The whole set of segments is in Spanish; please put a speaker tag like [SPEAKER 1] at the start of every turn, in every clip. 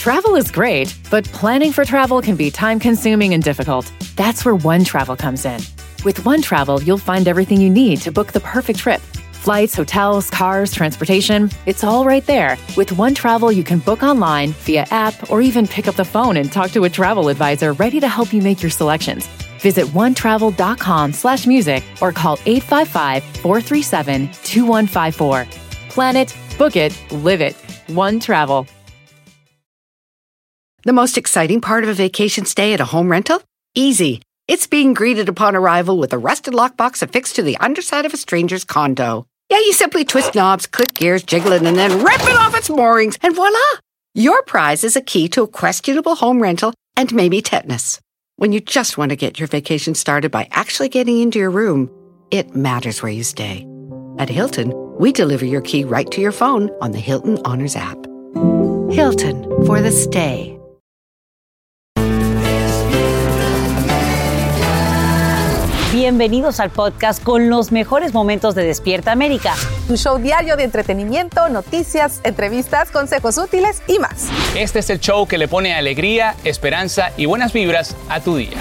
[SPEAKER 1] Travel is great, but planning for travel can be time-consuming and difficult. That's where OneTravel comes in. With OneTravel, you'll find everything you need to book the perfect trip. Flights, hotels, cars, transportation, it's all right there. With OneTravel, you can book online, via app, or even pick up the phone and talk to a travel advisor ready to help you make your selections. Visit onetravel.com/music or call 855-437-2154. Plan it, book it, live it. OneTravel.
[SPEAKER 2] The most exciting part of a vacation stay at a home rental? Easy. It's being greeted upon arrival with a rusted lockbox affixed to the underside of a stranger's condo. Yeah, you simply twist knobs, click gears, jiggle it, and then rip it off its moorings, and voila! Your prize is a key to a questionable home rental and maybe tetanus. When you just want to get your vacation started by actually getting into your room, it matters where you stay. At Hilton, we deliver your key right to your phone on the Hilton Honors app. Hilton for the stay.
[SPEAKER 3] Bienvenidos al podcast con los mejores momentos de Despierta América.
[SPEAKER 4] Tu show diario de entretenimiento, noticias, entrevistas, consejos útiles y más.
[SPEAKER 5] Este es el show que le pone alegría, esperanza y buenas vibras a tu día.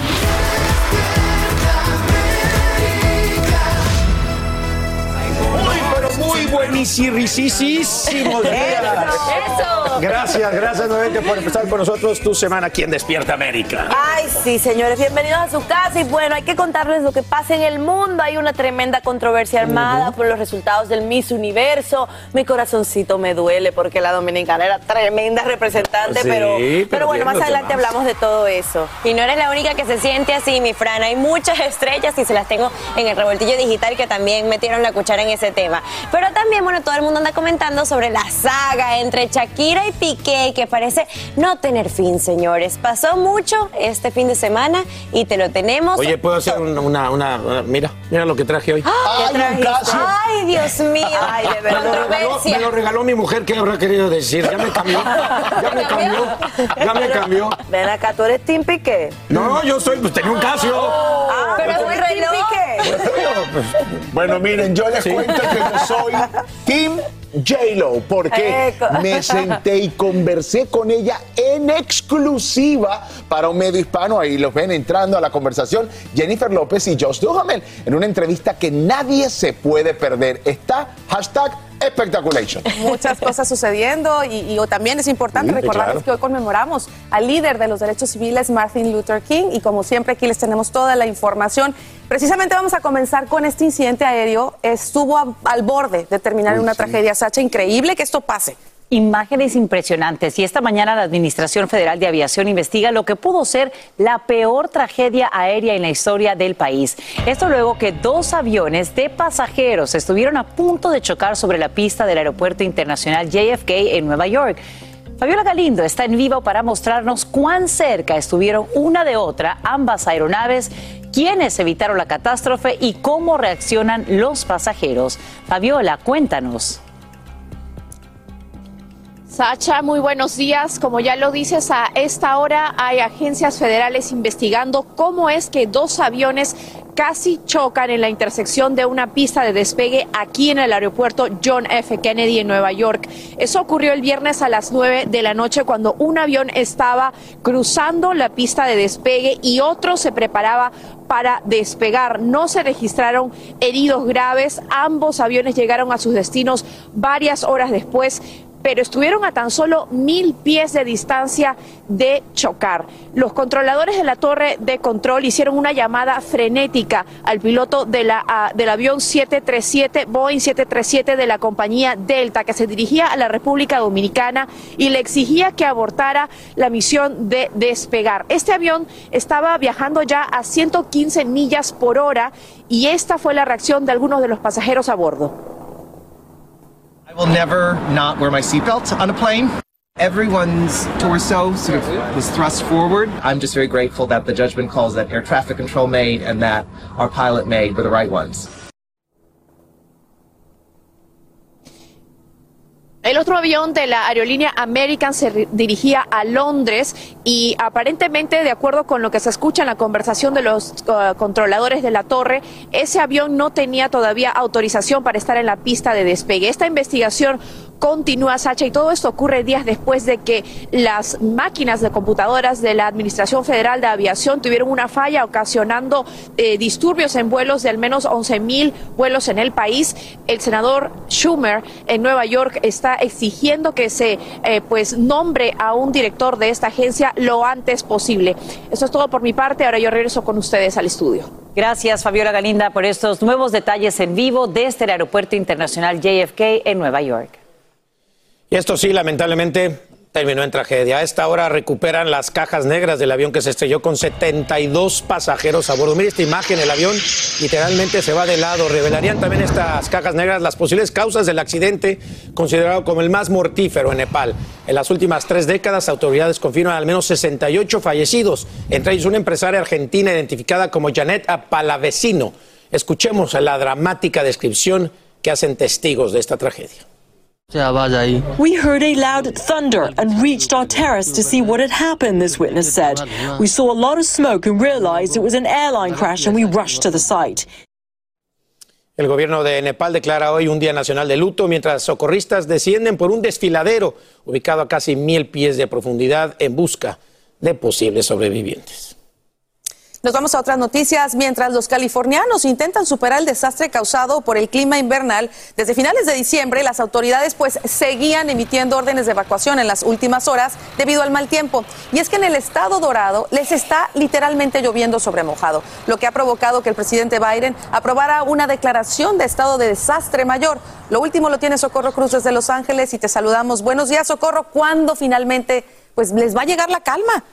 [SPEAKER 6] Muy buenísimo día.
[SPEAKER 4] ¡Eso!
[SPEAKER 6] Gracias nuevamente por empezar con nosotros tu semana aquí en Despierta América.
[SPEAKER 7] Ay, sí, señores, bienvenidos a su casa. Y bueno, hay que contarles lo que pasa en el mundo. Hay una tremenda controversia armada por los resultados del Miss Universo. Mi corazoncito me duele porque la dominicana era tremenda representante,
[SPEAKER 6] Sí,
[SPEAKER 7] pero bueno, más adelante hablamos de todo eso.
[SPEAKER 8] Y no eres la única que se siente así, mi Fran. Hay muchas estrellas y se las tengo en el revoltillo digital que también metieron la cuchara en ese tema. Pero también, bueno, todo el mundo anda comentando sobre la saga entre Shakira y Piqué, que parece no tener fin, señores. Pasó mucho este fin de semana y te lo tenemos.
[SPEAKER 6] Oye, ¿puedo hacer mira lo que traje hoy?
[SPEAKER 8] Ay, Dios mío.
[SPEAKER 7] Ay, de verdad.
[SPEAKER 8] Controversia.
[SPEAKER 6] Me lo regaló mi mujer, ¿qué habrá querido decir? Ya me cambió.
[SPEAKER 7] Ven acá, ¿tú eres Team Piqué?
[SPEAKER 6] No, yo tenía un Casio.
[SPEAKER 7] Pero es un reloj.
[SPEAKER 9] Bueno, miren, yo les cuento que yo soy Team J-Lo, porque me senté y conversé con ella en exclusiva para un medio hispano. Ahí los ven entrando a la conversación Jennifer López y Josh Duhamel en una entrevista que nadie se puede perder. Está #Spectaculation.
[SPEAKER 4] Muchas cosas sucediendo y también es importante recordarles que hoy conmemoramos al líder de los derechos civiles, Martin Luther King, y como siempre aquí les tenemos toda la información. Precisamente vamos a comenzar con este incidente aéreo. Estuvo al borde de terminar en una tragedia, Sacha. Increíble que esto pase.
[SPEAKER 3] Imágenes impresionantes. Y esta mañana la Administración Federal de Aviación investiga lo que pudo ser la peor tragedia aérea en la historia del país. Esto luego que 2 aviones de pasajeros estuvieron a punto de chocar sobre la pista del Aeropuerto Internacional JFK en Nueva York. Fabiola Galindo está en vivo para mostrarnos cuán cerca estuvieron una de otra ambas aeronaves, quiénes evitaron la catástrofe y cómo reaccionan los pasajeros. Fabiola, cuéntanos.
[SPEAKER 10] Sacha, muy buenos días. Como ya lo dices, a esta hora hay agencias federales investigando cómo es que 2 aviones casi chocan en la intersección de una pista de despegue aquí en el aeropuerto John F. Kennedy en Nueva York. Eso ocurrió el viernes a las 9 de la noche cuando un avión estaba cruzando la pista de despegue y otro se preparaba para despegar. No se registraron heridos graves. Ambos aviones llegaron a sus destinos varias horas después, pero estuvieron a tan solo 1000 pies de distancia de chocar. Los controladores de la torre de control hicieron una llamada frenética al piloto del avión 737, Boeing 737 de la compañía Delta, que se dirigía a la República Dominicana y le exigía que abortara la misión de despegar. Este avión estaba viajando ya a 115 millas por hora y esta fue la reacción de algunos de los pasajeros a bordo.
[SPEAKER 11] I will never not wear my seatbelt on a plane. Everyone's torso sort of was thrust forward. I'm just very grateful that the judgment calls that air traffic control made and that our pilot made were the right ones.
[SPEAKER 10] El otro avión de la aerolínea American se dirigía a Londres y aparentemente, de acuerdo con lo que se escucha en la conversación de los controladores de la torre, ese avión no tenía todavía autorización para estar en la pista de despegue. Esta investigación continúa, Sacha, y todo esto ocurre días después de que las máquinas de computadoras de la Administración Federal de Aviación tuvieron una falla ocasionando disturbios en vuelos de al menos 11,000 vuelos en el país. El senador Schumer en Nueva York está exigiendo que se nombre a un director de esta agencia lo antes posible. Eso es todo por mi parte. Ahora yo regreso con ustedes al estudio.
[SPEAKER 3] Gracias, Fabiola Galinda, por estos nuevos detalles en vivo desde el Aeropuerto Internacional JFK en Nueva York.
[SPEAKER 6] Y esto sí, lamentablemente, terminó en tragedia. A esta hora recuperan las cajas negras del avión que se estrelló con 72 pasajeros a bordo. Mira esta imagen, el avión literalmente se va de lado. Revelarían también estas cajas negras las posibles causas del accidente, considerado como el más mortífero en Nepal. En las últimas 3 décadas, autoridades confirman al menos 68 fallecidos, entre ellos una empresaria argentina identificada como Janet Palavecino. Escuchemos la dramática descripción que hacen testigos de esta tragedia.
[SPEAKER 12] We heard a loud thunder and reached our terrace to see what had happened, this witness said. We saw a lot of smoke and realized it was an airline crash and we rushed to the site.
[SPEAKER 6] El gobierno de Nepal declara hoy un día nacional de luto mientras socorristas descienden por un desfiladero ubicado a casi 1,000 pies de profundidad en busca de posibles sobrevivientes.
[SPEAKER 4] Nos vamos a otras noticias. Mientras los californianos intentan superar el desastre causado por el clima invernal, desde finales de diciembre las autoridades seguían emitiendo órdenes de evacuación en las últimas horas debido al mal tiempo. Y es que en el estado Dorado les está literalmente lloviendo sobre mojado, lo que ha provocado que el presidente Biden aprobara una declaración de estado de desastre mayor. Lo último lo tiene Socorro Cruz desde Los Ángeles y te saludamos. Buenos días, Socorro. ¿Cuándo finalmente les va a llegar la calma?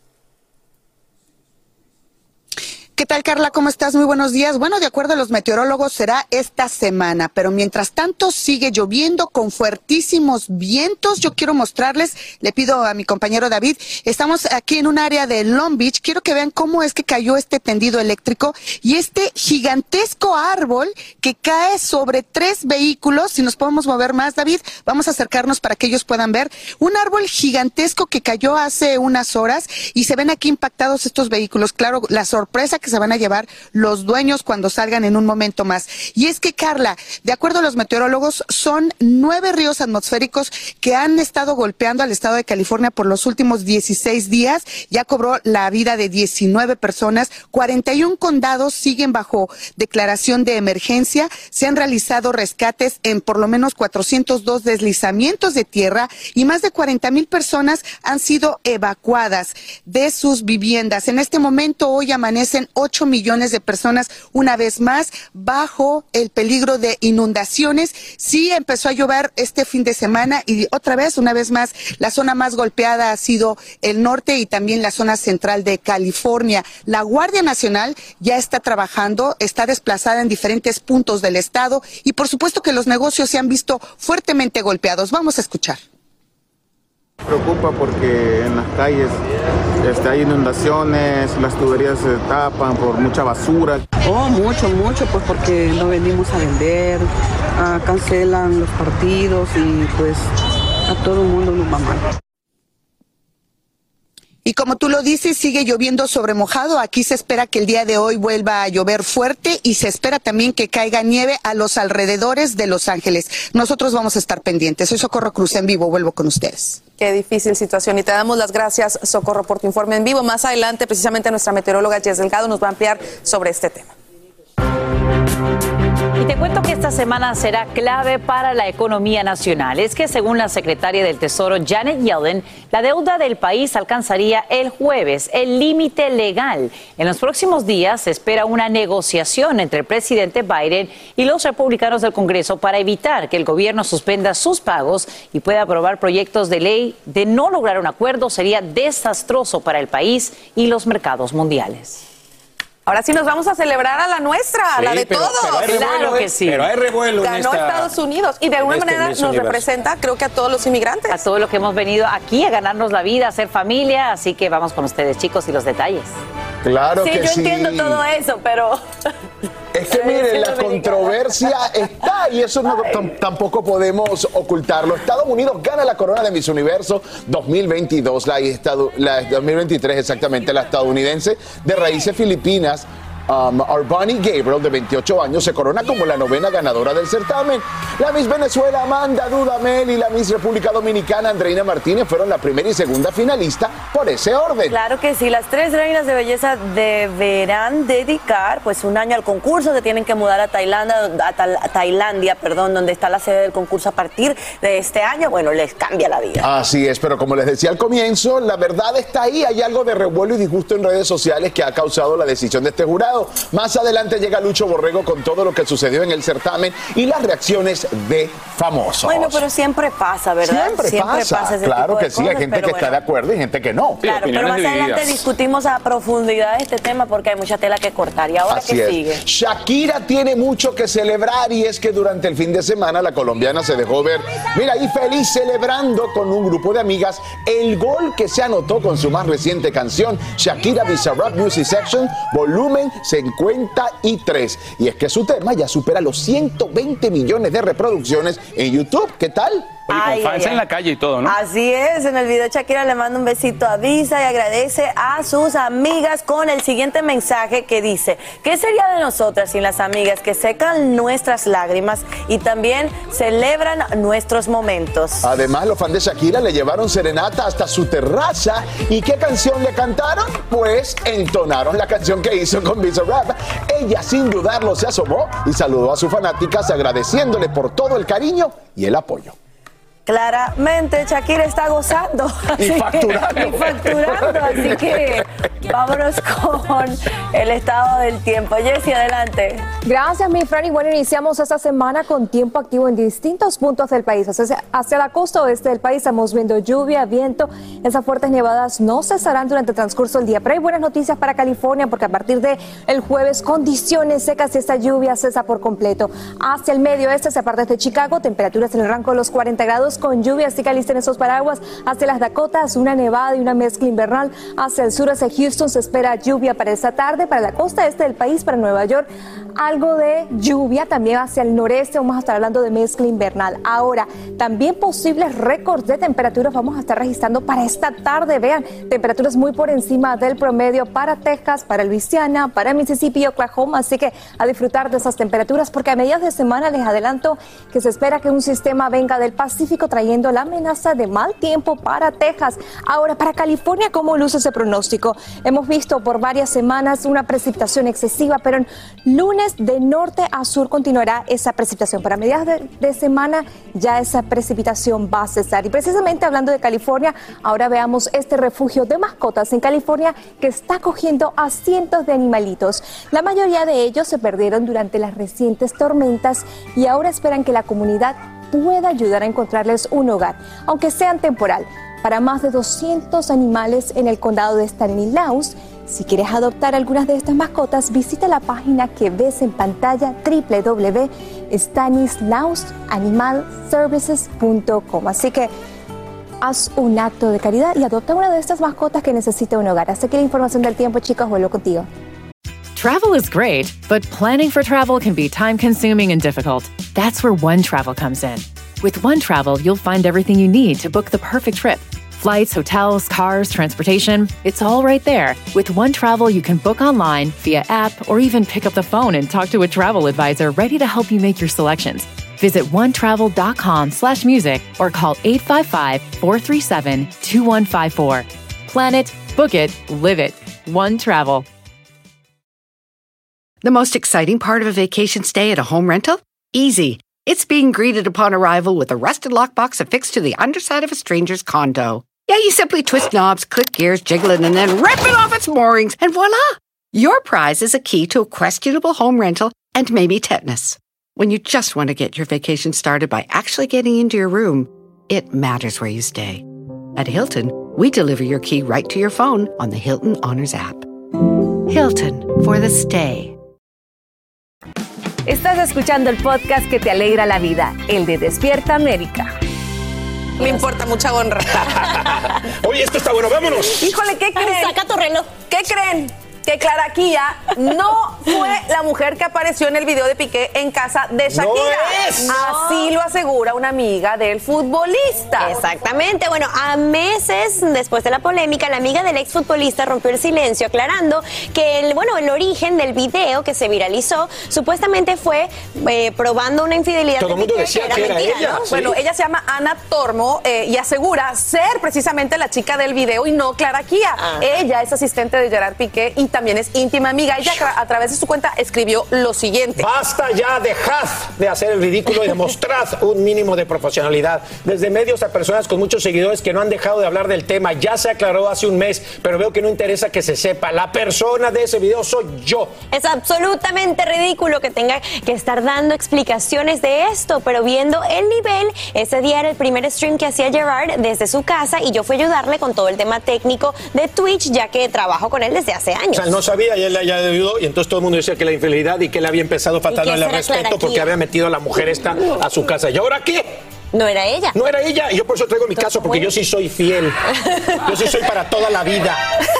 [SPEAKER 13] ¿Qué tal, Carla? ¿Cómo estás? Muy buenos días. Bueno, de acuerdo a los meteorólogos será esta semana, pero mientras tanto sigue lloviendo con fuertísimos vientos. Yo quiero mostrarles, le pido a mi compañero David, estamos aquí en un área de Long Beach. Quiero que vean cómo es que cayó este tendido eléctrico y este gigantesco árbol que cae sobre 3 vehículos. Si nos podemos mover más, David, vamos a acercarnos para que ellos puedan ver. Un árbol gigantesco que cayó hace unas horas y se ven aquí impactados estos vehículos. Claro, la sorpresa que se van a llevar los dueños cuando salgan en un momento más. Y es que, Carla, de acuerdo a los meteorólogos, son 9 ríos atmosféricos que han estado golpeando al estado de California por los últimos 16 días. Ya cobró la vida de 19 personas. 41 condados siguen bajo declaración de emergencia. Se han realizado rescates en por lo menos 402 deslizamientos de tierra y más de 40,000 personas han sido evacuadas de sus viviendas. En este momento, hoy amanecen 8 millones de personas una vez más bajo el peligro de inundaciones. Sí empezó a llover este fin de semana y otra vez, una vez más, la zona más golpeada ha sido el norte y también la zona central de California. La Guardia Nacional ya está trabajando, está desplazada en diferentes puntos del estado y por supuesto que los negocios se han visto fuertemente golpeados. Vamos a escuchar.
[SPEAKER 14] Preocupa porque en las calles hay inundaciones, las tuberías se tapan por mucha basura.
[SPEAKER 15] Oh, mucho, pues porque no venimos a vender, cancelan los partidos y pues a todo el mundo nos va mal.
[SPEAKER 13] Y como tú lo dices, sigue lloviendo sobre mojado. Aquí se espera que el día de hoy vuelva a llover fuerte y se espera también que caiga nieve a los alrededores de Los Ángeles. Nosotros vamos a estar pendientes. Soy Socorro Cruz en vivo. Vuelvo con ustedes.
[SPEAKER 4] Qué difícil situación y te damos las gracias, Socorro, por tu informe en vivo. Más adelante, precisamente nuestra meteoróloga Jess Delgado nos va a ampliar sobre este tema.
[SPEAKER 3] Y te cuento que esta semana será clave para la economía nacional. Es que según la secretaria del Tesoro, Janet Yellen, la deuda del país alcanzaría el jueves el límite legal. En los próximos días se espera una negociación entre el presidente Biden y los republicanos del Congreso para evitar que el gobierno suspenda sus pagos y pueda aprobar proyectos de ley. De no lograr un acuerdo sería desastroso para el país y los mercados mundiales.
[SPEAKER 4] Ahora sí nos vamos a celebrar a la nuestra, a la de todos.
[SPEAKER 6] Claro que sí. Pero hay revuelo en
[SPEAKER 4] Ganó Estados Unidos y de alguna manera nos representa, creo que a todos los inmigrantes.
[SPEAKER 3] A todos los que hemos venido aquí a ganarnos la vida, a ser familia. Así que vamos con ustedes, chicos, y los detalles.
[SPEAKER 9] Claro que sí.
[SPEAKER 7] Sí, yo entiendo todo eso, pero...
[SPEAKER 9] Es que miren, la controversia está y eso no, tampoco podemos ocultarlo. Estados Unidos gana la corona de Miss Universo 2022, la 2023 exactamente, la estadounidense de raíces filipinas Arbani Gabriel, de 28 años, se corona como la 9ª ganadora del certamen. La Miss Venezuela, Amanda Dudamel, y la Miss República Dominicana, Andreina Martínez, fueron la primera y segunda finalista por ese orden.
[SPEAKER 7] Claro que sí, las 3 reinas de belleza deberán dedicar pues un año al concurso, se tienen que mudar a Tailandia, donde está la sede del concurso a partir de este año. Bueno, les cambia la vida.
[SPEAKER 9] Así es, pero como les decía al comienzo, la verdad está ahí. Hay algo de revuelo y disgusto en redes sociales que ha causado la decisión de este jurado. Más adelante llega Lucho Borrego con todo lo que sucedió en el certamen y las reacciones de famosos.
[SPEAKER 7] Bueno, pero siempre pasa, ¿verdad?
[SPEAKER 9] Siempre pasa ese
[SPEAKER 7] claro
[SPEAKER 9] tipo de
[SPEAKER 7] que sí,
[SPEAKER 9] cosas, hay gente que está de acuerdo y gente que no.
[SPEAKER 7] Claro, pero más adelante discutimos a profundidad este tema porque hay mucha tela que cortar. ¿Y ahora qué sigue?
[SPEAKER 9] Shakira tiene mucho que celebrar, y es que durante el fin de semana la colombiana se dejó ver, mira, ahí feliz celebrando con un grupo de amigas el gol que se anotó con su más reciente canción, Shakira Bizarrap Music Section, volumen 53. Y es que su tema ya supera los 120 millones de reproducciones en YouTube. ¿Qué tal?
[SPEAKER 5] Oye, con fans en la calle y todo, ¿no?
[SPEAKER 7] Así es, en el video Shakira le manda un besito a Visa y agradece a sus amigas con el siguiente mensaje que dice: ¿qué sería de nosotras sin las amigas que secan nuestras lágrimas y también celebran nuestros momentos?
[SPEAKER 9] Además, los fans de Shakira le llevaron serenata hasta su terraza. ¿Y qué canción le cantaron? Pues entonaron la canción que hizo con Bizarrap. Ella, sin dudarlo, se asomó y saludó a sus fanáticas agradeciéndole por todo el cariño y el apoyo.
[SPEAKER 7] Claramente Shakira está gozando
[SPEAKER 9] y facturando,
[SPEAKER 7] así que vámonos con el estado del tiempo. Jessie, adelante.
[SPEAKER 16] Gracias, mi Fran. Y bueno, iniciamos esta semana con tiempo activo en distintos puntos del país. Hacia la costa oeste del país estamos viendo lluvia, viento. Esas fuertes nevadas no cesarán durante el transcurso del día. Pero hay buenas noticias para California porque a partir del jueves, condiciones secas y esta lluvia cesa por completo. Hacia el medio oeste, hacia partes de Chicago, temperaturas en el rango de los 40 grados con lluvia, así que alisten esos paraguas. Hacia las Dakotas, una nevada y una mezcla invernal. Hacia el sur, hacia Houston, se espera lluvia para esta tarde. Para la costa este del país, para Nueva York, algo de lluvia. También hacia el noreste vamos a estar hablando de mezcla invernal. Ahora, también posibles récords de temperaturas vamos a estar registrando para esta tarde. Vean, temperaturas muy por encima del promedio para Texas, para Luisiana, para Mississippi y Oklahoma. Así que a disfrutar de esas temperaturas porque a mediados de semana les adelanto que se espera que un sistema venga del Pacífico trayendo la amenaza de mal tiempo para Texas. Ahora, para California, ¿cómo luce ese pronóstico? Hemos visto por varias semanas una precipitación excesiva, pero en lunes de norte a sur continuará esa precipitación. Para mediados de semana ya esa precipitación va a cesar. Y precisamente hablando de California, ahora veamos este refugio de mascotas en California que está acogiendo a cientos de animalitos. La mayoría de ellos se perdieron durante las recientes tormentas y ahora esperan que la comunidad pueda ayudar a encontrarles un hogar, aunque sean temporal. Para más de 200 animales en el condado de Stanislaus. Si quieres adoptar algunas de estas mascotas, visita la página que ves en pantalla www.stanislausanimalservices.com. Así que haz un acto de caridad y adopta una de estas mascotas que necesita un hogar. Hasta aquí la información del tiempo, chicos. Vuelvo contigo.
[SPEAKER 1] Travel is great, but planning for travel can be time-consuming and difficult. That's where OneTravel comes in. With OneTravel, you'll find everything you need to book the perfect trip. Flights, hotels, cars, transportation, it's all right there. With OneTravel, you can book online, via app, or even pick up the phone and talk to a travel advisor ready to help you make your selections. Visit onetravel.com/music or call 855-437-2154. Plan it, book it, live it. OneTravel.
[SPEAKER 2] The most exciting part of a vacation stay at a home rental? Easy. It's being greeted upon arrival with a rusted lockbox affixed to the underside of a stranger's condo. Yeah, you simply twist knobs, click gears, jiggle it, and then rip it off its moorings, and voila! Your prize is a key to a questionable home rental and maybe tetanus. When you just want to get your vacation started by actually getting into your room, it matters where you stay. At Hilton, we deliver your key right to your phone on the Hilton Honors app. Hilton for the stay.
[SPEAKER 17] Estás escuchando el podcast que te alegra la vida, el de Despierta América.
[SPEAKER 4] Me importa mucha honra.
[SPEAKER 6] Oye, esto está bueno, vámonos.
[SPEAKER 4] Híjole, ¿qué creen?
[SPEAKER 8] Saca tu reloj.
[SPEAKER 4] ¿Qué creen? que Clara Kia no fue la mujer que apareció en el video de Piqué en casa de Shakira.
[SPEAKER 9] ¡No es!
[SPEAKER 4] Así lo asegura una amiga del futbolista.
[SPEAKER 8] Exactamente. Bueno, a meses después de la polémica, la amiga del exfutbolista rompió el silencio aclarando que el origen del video que se viralizó supuestamente fue probando una infidelidad.
[SPEAKER 6] Todo el mundo decía que era
[SPEAKER 8] mentira,
[SPEAKER 6] ella.
[SPEAKER 8] ¿no?
[SPEAKER 6] Sí.
[SPEAKER 4] Bueno, ella se llama Ana Tormo y asegura ser precisamente la chica del video y no Clara Kia. Ella es asistente de Gerard Piqué y también es íntima amiga. Ella a través de su cuenta escribió lo siguiente.
[SPEAKER 6] Basta ya, dejad de hacer el ridículo y demostrad un mínimo de profesionalidad. Desde medios a personas con muchos seguidores que no han dejado de hablar del tema. Ya se aclaró hace un mes, pero veo que no interesa que se sepa. La persona de ese video soy yo.
[SPEAKER 8] Es absolutamente ridículo que tenga que estar dando explicaciones de esto, pero viendo el nivel, ese día era el primer stream que hacía Gerard desde su casa y yo fui a ayudarle con todo el tema técnico de Twitch, ya que trabajo con él desde hace años.
[SPEAKER 6] O sea, no sabía y él ya ayudó y entonces todo el mundo decía que la infidelidad y que él había empezado faltándole al respeto porque había metido a la mujer esta a su casa. ¿Y ahora qué?
[SPEAKER 8] No era ella.
[SPEAKER 6] No era ella y yo por eso traigo mi caso porque yo sí soy fiel. Yo sí soy para toda la vida.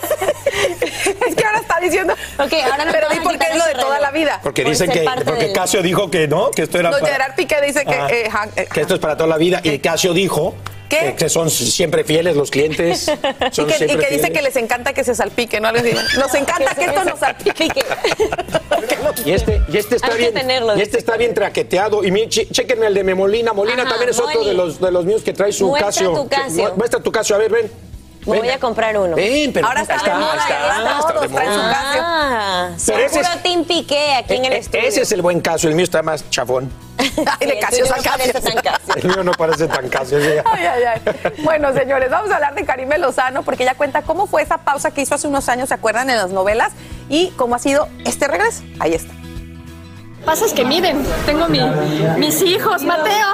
[SPEAKER 4] Es que ahora está diciendo.
[SPEAKER 8] Okay, ahora no.
[SPEAKER 4] Pero di por qué es lo de toda la vida.
[SPEAKER 6] Porque dicen que porque Casio dijo que no, que esto era
[SPEAKER 4] para... Gerard Piqué dice
[SPEAKER 6] que esto es para toda la vida y Casio dijo que son siempre fieles los clientes. Son
[SPEAKER 4] y que dice que les encanta que se salpique, ¿no? Nos encanta que esto nos salpique.
[SPEAKER 6] Y este está bien. Y este está bien traqueteado. Y chequen el de Memolina. Molina también es otro de los míos que trae su Casio. Muestra tu Casio, a ver, ven.
[SPEAKER 8] Me voy a comprar uno.
[SPEAKER 6] Pero
[SPEAKER 4] ahora está de moda, todos traen su Casio.
[SPEAKER 8] Soy puro Team Piqué aquí en el estudio.
[SPEAKER 6] Ese es el buen Casio, el mío está más chafón.
[SPEAKER 4] Ay, de Casio a Casio.
[SPEAKER 6] El mío no parece tan Casio.
[SPEAKER 4] Ay. Bueno, señores, vamos a hablar de Karime Lozano porque ella cuenta cómo fue esa pausa que hizo hace unos años, ¿se acuerdan? En las novelas y cómo ha sido este regreso. Ahí está.
[SPEAKER 18] Pasa es que miren, tengo mis hijos, Mateo,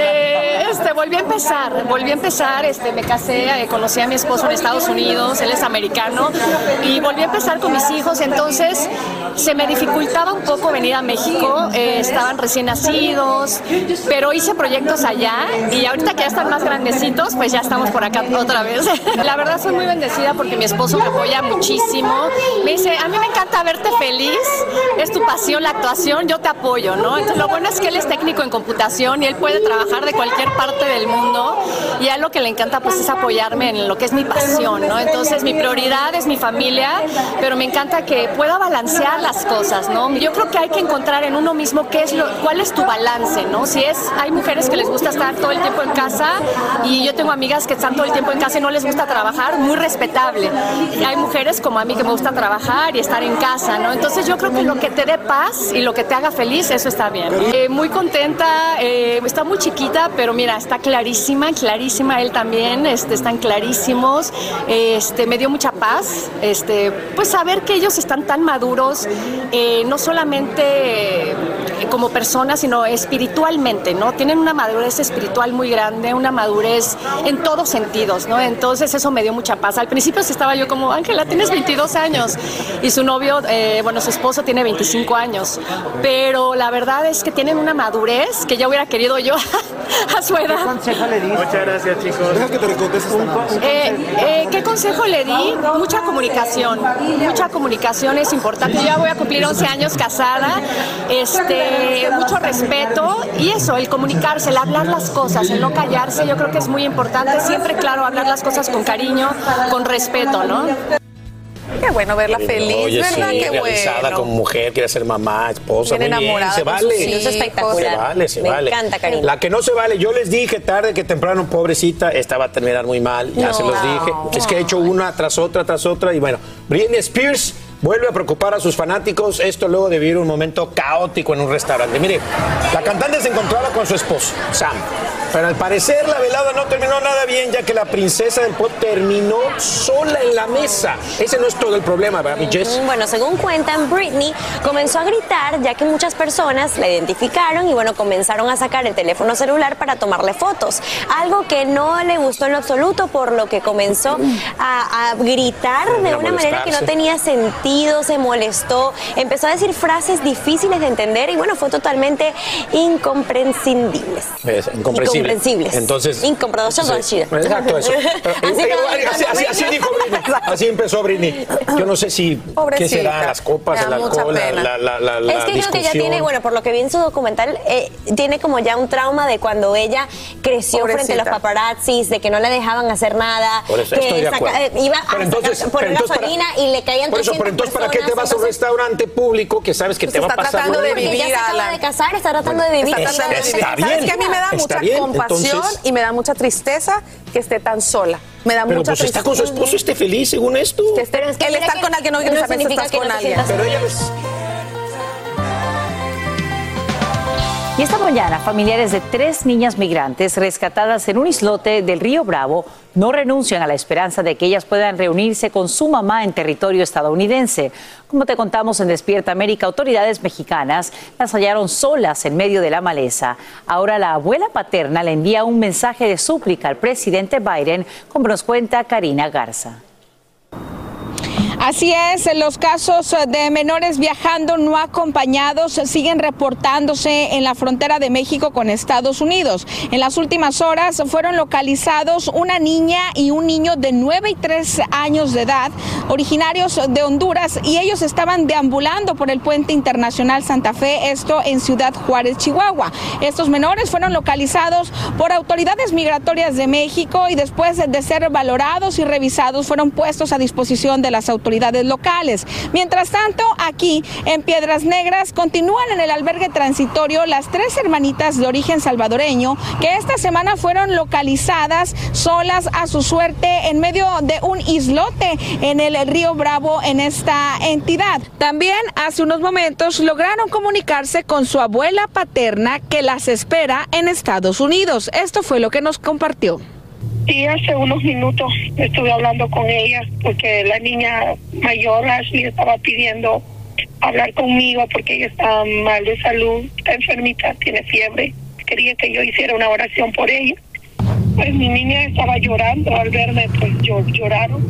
[SPEAKER 18] volví a empezar, me casé, conocí a mi esposo en Estados Unidos, él es americano, y volví a empezar con mis hijos, entonces se me dificultaba un poco venir a México, estaban recién nacidos, pero hice proyectos allá, y ahorita que ya están más grandecitos, pues ya estamos por acá otra vez. La verdad soy muy bendecida porque mi esposo me apoya muchísimo, me dice, a mí me encanta verte feliz, es tu pasión la actuación, yo te apoyo, ¿no? Entonces lo bueno es que él es técnico en computación y él puede trabajar de cualquier parte del mundo y a él lo que le encanta pues es apoyarme en lo que es mi pasión, ¿no? Entonces mi prioridad es mi familia, pero me encanta que pueda balancear las cosas, ¿no? Yo creo que hay que encontrar en uno mismo cuál es tu balance, ¿no? Hay mujeres que les gusta estar todo el tiempo en casa y yo tengo amigas que están todo el tiempo en casa y no les gusta trabajar, muy respetable. Y hay mujeres como a mí que me gusta trabajar y estar en casa, ¿no? Entonces yo creo que lo que te dé paz y lo que te haga feliz, eso está bien. Muy contenta, está muy chiquita, pero mira, está clarísima, él también, están clarísimos, me dio mucha paz, pues saber que ellos están tan maduros, no solamente como personas, sino espiritualmente, ¿no? Tienen una madurez espiritual muy grande, una madurez en todos sentidos, ¿no? Entonces eso me dio mucha paz. Al principio sí estaba yo como, Ángela, tienes 22 años, y su novio, su esposo tiene 25 años, pero la verdad es que tienen una madurez que ya hubiera querido yo a su edad.
[SPEAKER 19] ¿Qué consejo le di? Muchas gracias, chicos.
[SPEAKER 9] Deja que te contestes.
[SPEAKER 18] ¿Qué consejo le di? Mucha comunicación es importante. Yo ya voy a cumplir 11 años casada, mucho respeto y eso, el comunicarse, el hablar las cosas, el no callarse, yo creo que es muy importante. Siempre, claro, hablar las cosas con cariño, con respeto, ¿no?
[SPEAKER 4] Qué bueno verla feliz,
[SPEAKER 6] oye,
[SPEAKER 4] ¿verdad?
[SPEAKER 6] Sí,
[SPEAKER 4] qué
[SPEAKER 6] realizada
[SPEAKER 4] bueno.
[SPEAKER 6] como mujer, quiere ser mamá, esposa,
[SPEAKER 4] bien
[SPEAKER 6] muy
[SPEAKER 4] enamorada,
[SPEAKER 6] bien, se vale.
[SPEAKER 8] Sí, es espectacular.
[SPEAKER 6] Se vale.
[SPEAKER 8] Me encanta, Karime.
[SPEAKER 6] La que no se vale, yo les dije tarde que temprano, pobrecita, esta va a terminar muy mal, ya se los dije. Es que he hecho una tras otra y bueno, Britney Spears vuelve a preocupar a sus fanáticos, esto luego de vivir un momento caótico en un restaurante. Mire, la cantante se encontraba con su esposo, Sam, pero al parecer la velada no terminó nada bien, ya que la princesa del pop terminó sola en la mesa. Ese no es todo el problema, ¿verdad, mi Jess?
[SPEAKER 8] Bueno, según cuentan, Britney comenzó a gritar, ya que muchas personas la identificaron y bueno, comenzaron a sacar el teléfono celular para tomarle fotos. Algo que no le gustó en lo absoluto, por lo que comenzó a gritar de una manera que no tenía sentido. Se molestó, empezó a decir frases difíciles de entender y bueno, fue totalmente incomprensibles.
[SPEAKER 6] Incomprensibles. Entonces,
[SPEAKER 8] incomprensibles.
[SPEAKER 6] Exacto, eso. Así dijo Así empezó Britney. Yo no sé si qué será, las copas, el alcohol, la
[SPEAKER 8] es que
[SPEAKER 6] discusión.
[SPEAKER 8] creo que ya tiene, bueno, por lo que vi en su documental, tiene como ya un trauma de cuando ella creció frente a los paparazzis, de que no le dejaban hacer nada,
[SPEAKER 6] por eso,
[SPEAKER 8] que iba
[SPEAKER 6] a
[SPEAKER 8] poner gasolina y le caían 300
[SPEAKER 6] pero entonces, ¿para qué te vas a un restaurante público que sabes que te va a pasar?
[SPEAKER 4] Tratando de vivir,
[SPEAKER 8] ya se acaba de casar, está tratando de vivir.
[SPEAKER 6] Está bien.
[SPEAKER 4] ¿Sabes que a mí me da mucha compasión y me da mucha tristeza que esté tan sola? Me da
[SPEAKER 6] pero
[SPEAKER 4] mucha
[SPEAKER 6] pues tristeza. Está con su esposo, esté feliz según esto.
[SPEAKER 4] Pero es que él está con alguien, no significa que con alguien.
[SPEAKER 6] Pero ella
[SPEAKER 3] Y esta mañana, familiares de 3 niñas migrantes rescatadas en un islote del Río Bravo no renuncian a la esperanza de que ellas puedan reunirse con su mamá en territorio estadounidense. Como te contamos en Despierta América, autoridades mexicanas las hallaron solas en medio de la maleza. Ahora la abuela paterna le envía un mensaje de súplica al presidente Biden, como nos cuenta Karina Garza.
[SPEAKER 20] Así es, los casos de menores viajando no acompañados siguen reportándose en la frontera de México con Estados Unidos. En las últimas horas fueron localizados una niña y un niño de 9 y 3 años de edad, originarios de Honduras, y ellos estaban deambulando por el puente internacional Santa Fe, esto en Ciudad Juárez, Chihuahua. Estos menores fueron localizados por autoridades migratorias de México y después de ser valorados y revisados fueron puestos a disposición de las autoridades locales. Mientras tanto, aquí en Piedras Negras continúan en el albergue transitorio las 3 hermanitas de origen salvadoreño que esta semana fueron localizadas solas a su suerte en medio de un islote en el Río Bravo en esta entidad. También hace unos momentos lograron comunicarse con su abuela paterna que las espera en Estados Unidos. Esto fue lo que nos compartió.
[SPEAKER 21] Sí, hace unos minutos estuve hablando con ella porque la niña mayor, Ashley, estaba pidiendo hablar conmigo porque ella está mal de salud, está enfermita, tiene fiebre. Quería que yo hiciera una oración por ella. Pues mi niña estaba llorando al verme, pues lloraron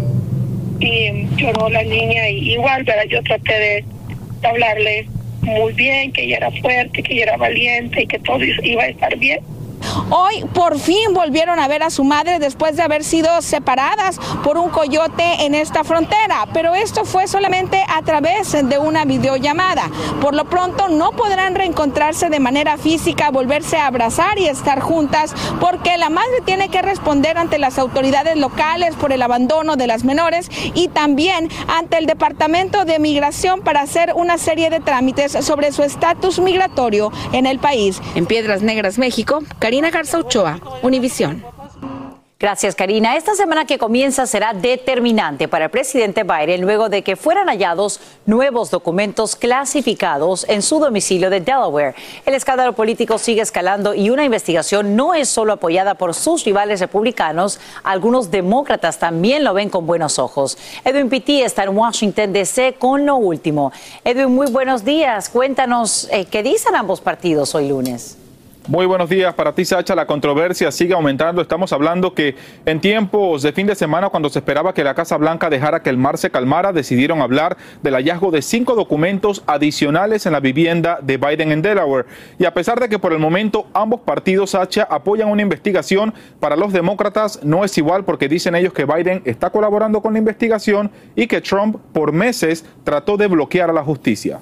[SPEAKER 21] y lloró la niña y igual, ¿verdad? Yo traté de hablarle muy bien, que ella era fuerte, que ella era valiente y que todo iba a estar bien.
[SPEAKER 20] Hoy por fin volvieron a ver a su madre después de haber sido separadas por un coyote en esta frontera, pero esto fue solamente a través de una videollamada. Por lo pronto no podrán reencontrarse de manera física, volverse a abrazar y estar juntas, porque la madre tiene que responder ante las autoridades locales por el abandono de las menores y también ante el Departamento de Migración para hacer una serie de trámites sobre su estatus migratorio en el país. En Piedras Negras, México, Karina Garza Ochoa, Univisión.
[SPEAKER 3] Gracias, Karina. Esta semana que comienza será determinante para el presidente Biden luego de que fueran hallados nuevos documentos clasificados en su domicilio de Delaware. El escándalo político sigue escalando y una investigación no es solo apoyada por sus rivales republicanos, algunos demócratas también lo ven con buenos ojos. Edwin Pitti está en Washington, D.C. con lo último. Edwin, muy buenos días. Cuéntanos qué dicen ambos partidos hoy lunes.
[SPEAKER 22] Muy buenos días para ti, Sacha. La controversia sigue aumentando. Estamos hablando que en tiempos de fin de semana, cuando se esperaba que la Casa Blanca dejara que el mar se calmara, decidieron hablar del hallazgo de 5 documentos adicionales en la vivienda de Biden en Delaware. Y a pesar de que por el momento ambos partidos, Sacha, apoyan una investigación, para los demócratas no es igual, porque dicen ellos que Biden está colaborando con la investigación y que Trump por meses trató de bloquear a la justicia.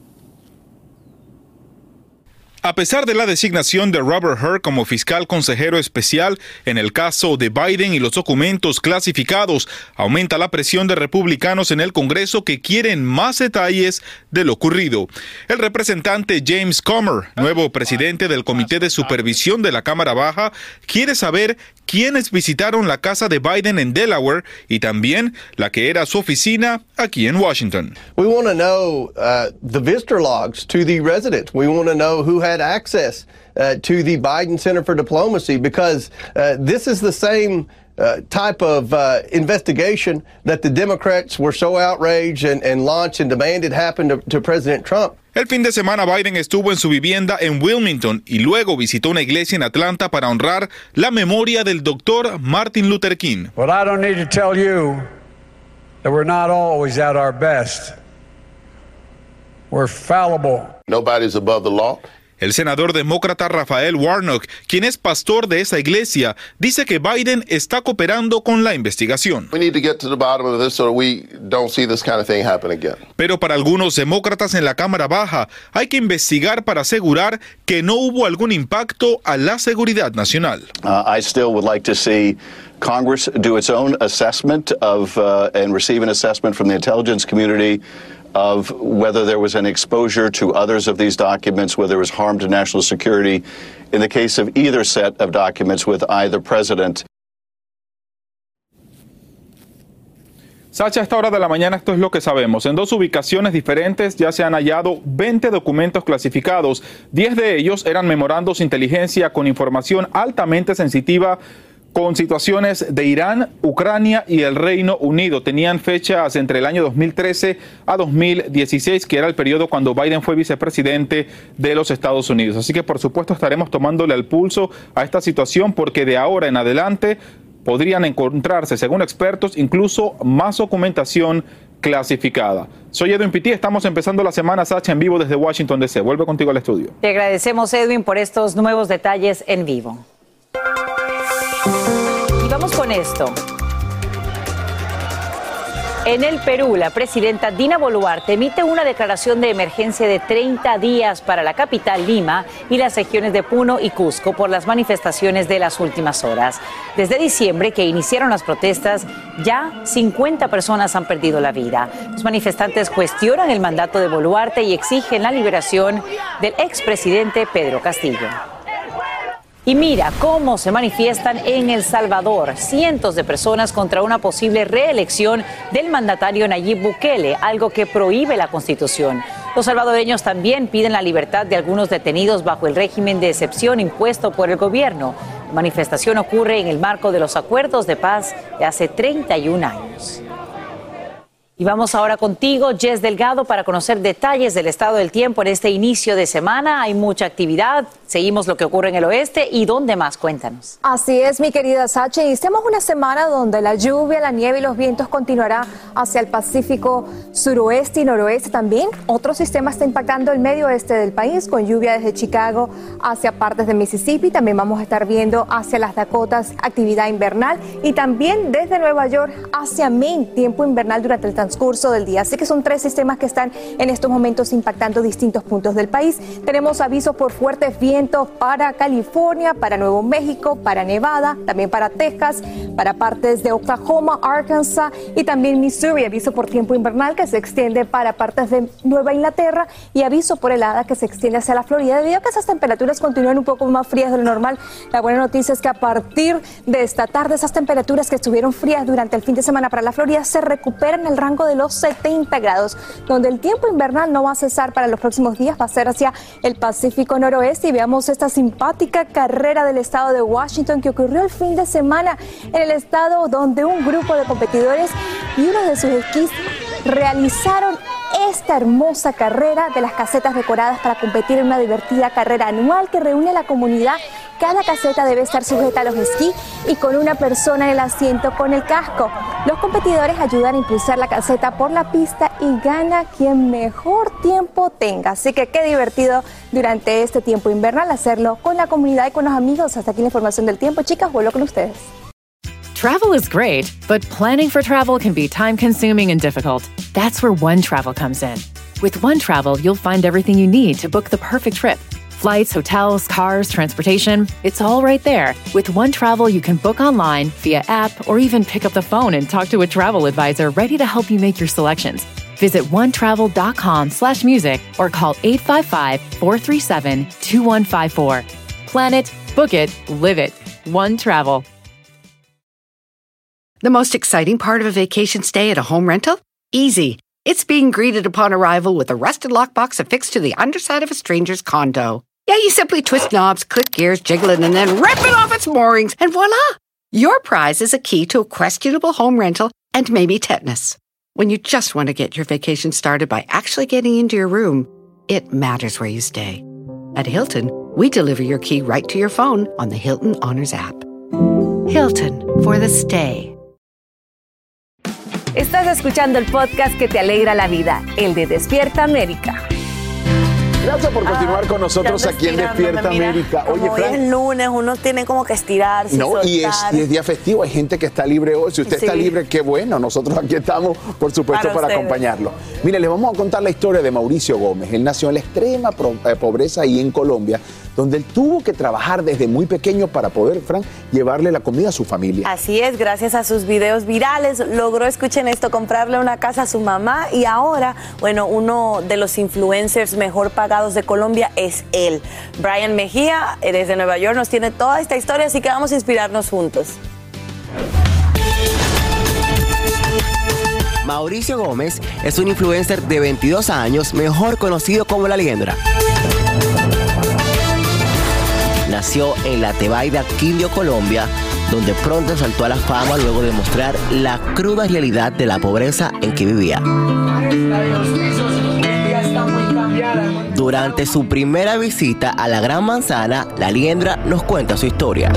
[SPEAKER 22] A pesar de la designación de Robert Hur como fiscal consejero especial en el caso de Biden y los documentos clasificados, aumenta la presión de republicanos en el Congreso que quieren más detalles de lo ocurrido. El representante James Comer, nuevo presidente del Comité de Supervisión de la Cámara Baja, quiere saber quiénes visitaron la casa de Biden en Delaware y también la que era su oficina aquí en Washington.
[SPEAKER 23] We want to know the visitor logs to the residents. We want to know who had access to the Biden Center for Diplomacy, because this is the same type of investigation that the Democrats were so outraged and launched and demanded happen to President Trump.
[SPEAKER 22] El fin de semana Biden estuvo en su vivienda en Wilmington y luego visitó una iglesia en Atlanta para honrar la memoria del doctor Martin Luther King.
[SPEAKER 24] But I don't need to tell you that we're not always at our best. We're fallible.
[SPEAKER 25] Nobody's above the law.
[SPEAKER 22] El senador demócrata Raphael Warnock, quien es pastor de esa iglesia, dice que Biden está cooperando con la investigación. Pero para algunos demócratas en la Cámara Baja, hay que investigar para asegurar que no hubo algún impacto a la seguridad nacional.
[SPEAKER 10] I still would like to see Congress do its own assessment of and receive an assessment from the intelligence community of whether there was an exposure to others of these documents, whether there was harm to national security in the case of either set of documents with either president.
[SPEAKER 22] Sacha, a esta hora de la mañana esto es lo que sabemos. En 2 ubicaciones diferentes ya se han hallado 20 documentos clasificados. 10 de ellos eran memorandos de inteligencia con información altamente sensitiva con situaciones de Irán, Ucrania y el Reino Unido. Tenían fechas entre el año 2013 a 2016, que era el periodo cuando Biden fue vicepresidente de los Estados Unidos. Así que, por supuesto, estaremos tomándole el pulso a esta situación porque de ahora en adelante podrían encontrarse, según expertos, incluso más documentación clasificada. Soy Edwin Pitti, estamos empezando la semana Sacha en vivo desde Washington DC. Vuelvo contigo al estudio.
[SPEAKER 3] Te agradecemos, Edwin, por estos nuevos detalles en vivo. Y vamos con esto. En el Perú, la presidenta Dina Boluarte emite una declaración de emergencia de 30 días para la capital Lima y las regiones de Puno y Cusco por las manifestaciones de las últimas horas. Desde diciembre, que iniciaron las protestas, ya 50 personas han perdido la vida. Los manifestantes cuestionan el mandato de Boluarte y exigen la liberación del expresidente Pedro Castillo. Y mira cómo se manifiestan en El Salvador cientos de personas contra una posible reelección del mandatario Nayib Bukele, algo que prohíbe la Constitución. Los salvadoreños también piden la libertad de algunos detenidos bajo el régimen de excepción impuesto por el gobierno. La manifestación ocurre en el marco de los acuerdos de paz de hace 31 años. Y vamos ahora contigo, Jess Delgado, para conocer detalles del estado del tiempo en este inicio de semana. Hay mucha actividad, seguimos lo que ocurre en el oeste y ¿dónde más? Cuéntanos.
[SPEAKER 16] Así es, mi querida Sacha. Iniciamos una semana donde la lluvia, la nieve y los vientos continuará hacia el Pacífico suroeste y noroeste también. Otro sistema está impactando el medio oeste del país, con lluvia desde Chicago hacia partes de Mississippi. También vamos a estar viendo hacia las Dakotas actividad invernal y también desde Nueva York hacia Maine, tiempo invernal durante el transcurso del día. Así que son 3 sistemas que están en estos momentos impactando distintos puntos del país. Tenemos avisos por fuertes vientos para California, para Nuevo México, para Nevada, también para Texas, para partes de Oklahoma, Arkansas y también Missouri. Aviso por tiempo invernal que se extiende para partes de Nueva Inglaterra y aviso por helada que se extiende hacia la Florida. Debido a que esas temperaturas continúan un poco más frías de lo normal, la buena noticia es que a partir de esta tarde esas temperaturas que estuvieron frías durante el fin de semana para la Florida se recuperan en el rango de los 70 grados, donde el tiempo invernal no va a cesar para los próximos días, va a ser hacia el Pacífico noroeste. Y veamos esta simpática carrera del estado de Washington que ocurrió el fin de semana en el estado, donde un grupo de competidores y uno de sus esquís realizaron esta hermosa carrera de las casetas decoradas para competir en una divertida carrera anual que reúne a la comunidad. Cada caseta debe estar sujeta a los esquís y con una persona en el asiento con el casco. Los competidores ayudan a impulsar la caseta por la pista y gana quien mejor tiempo tenga. Así que qué divertido durante este tiempo invernal hacerlo con la comunidad y con los amigos. Hasta aquí la información del tiempo. Chicas, vuelvo con ustedes.
[SPEAKER 1] Travel is great, but planning for travel can be time-consuming and difficult. That's where OneTravel comes in. With OneTravel, you'll find everything you need to book the perfect trip. Flights, hotels, cars, transportation, it's all right there. With OneTravel, you can book online, via app, or even pick up the phone and talk to a travel advisor ready to help you make your selections. Visit onetravel.com/music or call 855-437-2154. Plan it, book it, live it. OneTravel.
[SPEAKER 2] The most exciting part of a vacation stay at a home rental? Easy. It's being greeted upon arrival with a rusted lockbox affixed to the underside of a stranger's condo. Yeah, you simply twist knobs, click gears, jiggle it, and then rip it off its moorings, and voila! Your prize is a key to a questionable home rental and maybe tetanus. When you just want to get your vacation started by actually getting into your room, it matters where you stay. At Hilton, we deliver your key right to your phone on the Hilton Honors app. Hilton, for the stay.
[SPEAKER 17] Estás escuchando el podcast que te alegra la vida, el de Despierta América.
[SPEAKER 9] Gracias por continuar con nosotros aquí en Despierta América.
[SPEAKER 7] Oye, Frank, hoy es lunes, uno tiene como que estirarse.
[SPEAKER 9] No, y es día festivo, hay gente que está libre hoy. Si usted está libre, qué bueno. Nosotros aquí estamos, por supuesto, para acompañarlo. Mire, les vamos a contar la historia de Mauricio Gómez. Él nació en la extrema pobreza ahí en Colombia, donde él tuvo que trabajar desde muy pequeño para poder, Frank, llevarle la comida a su familia.
[SPEAKER 7] Así es, gracias a sus videos virales, logró, escuchen esto, comprarle una casa a su mamá y ahora, bueno, uno de los influencers mejor pagados de Colombia es él. Brian Mejía, desde Nueva York, nos tiene toda esta historia, así que vamos a inspirarnos juntos.
[SPEAKER 11] Mauricio Gómez es un influencer de 22 años, mejor conocido como La Liendra. Nació en La Tebaida, Quindío, Colombia, donde pronto saltó a la fama luego de mostrar la cruda realidad de la pobreza en que vivía. Durante su primera visita a la Gran Manzana, La Liendra nos cuenta su historia.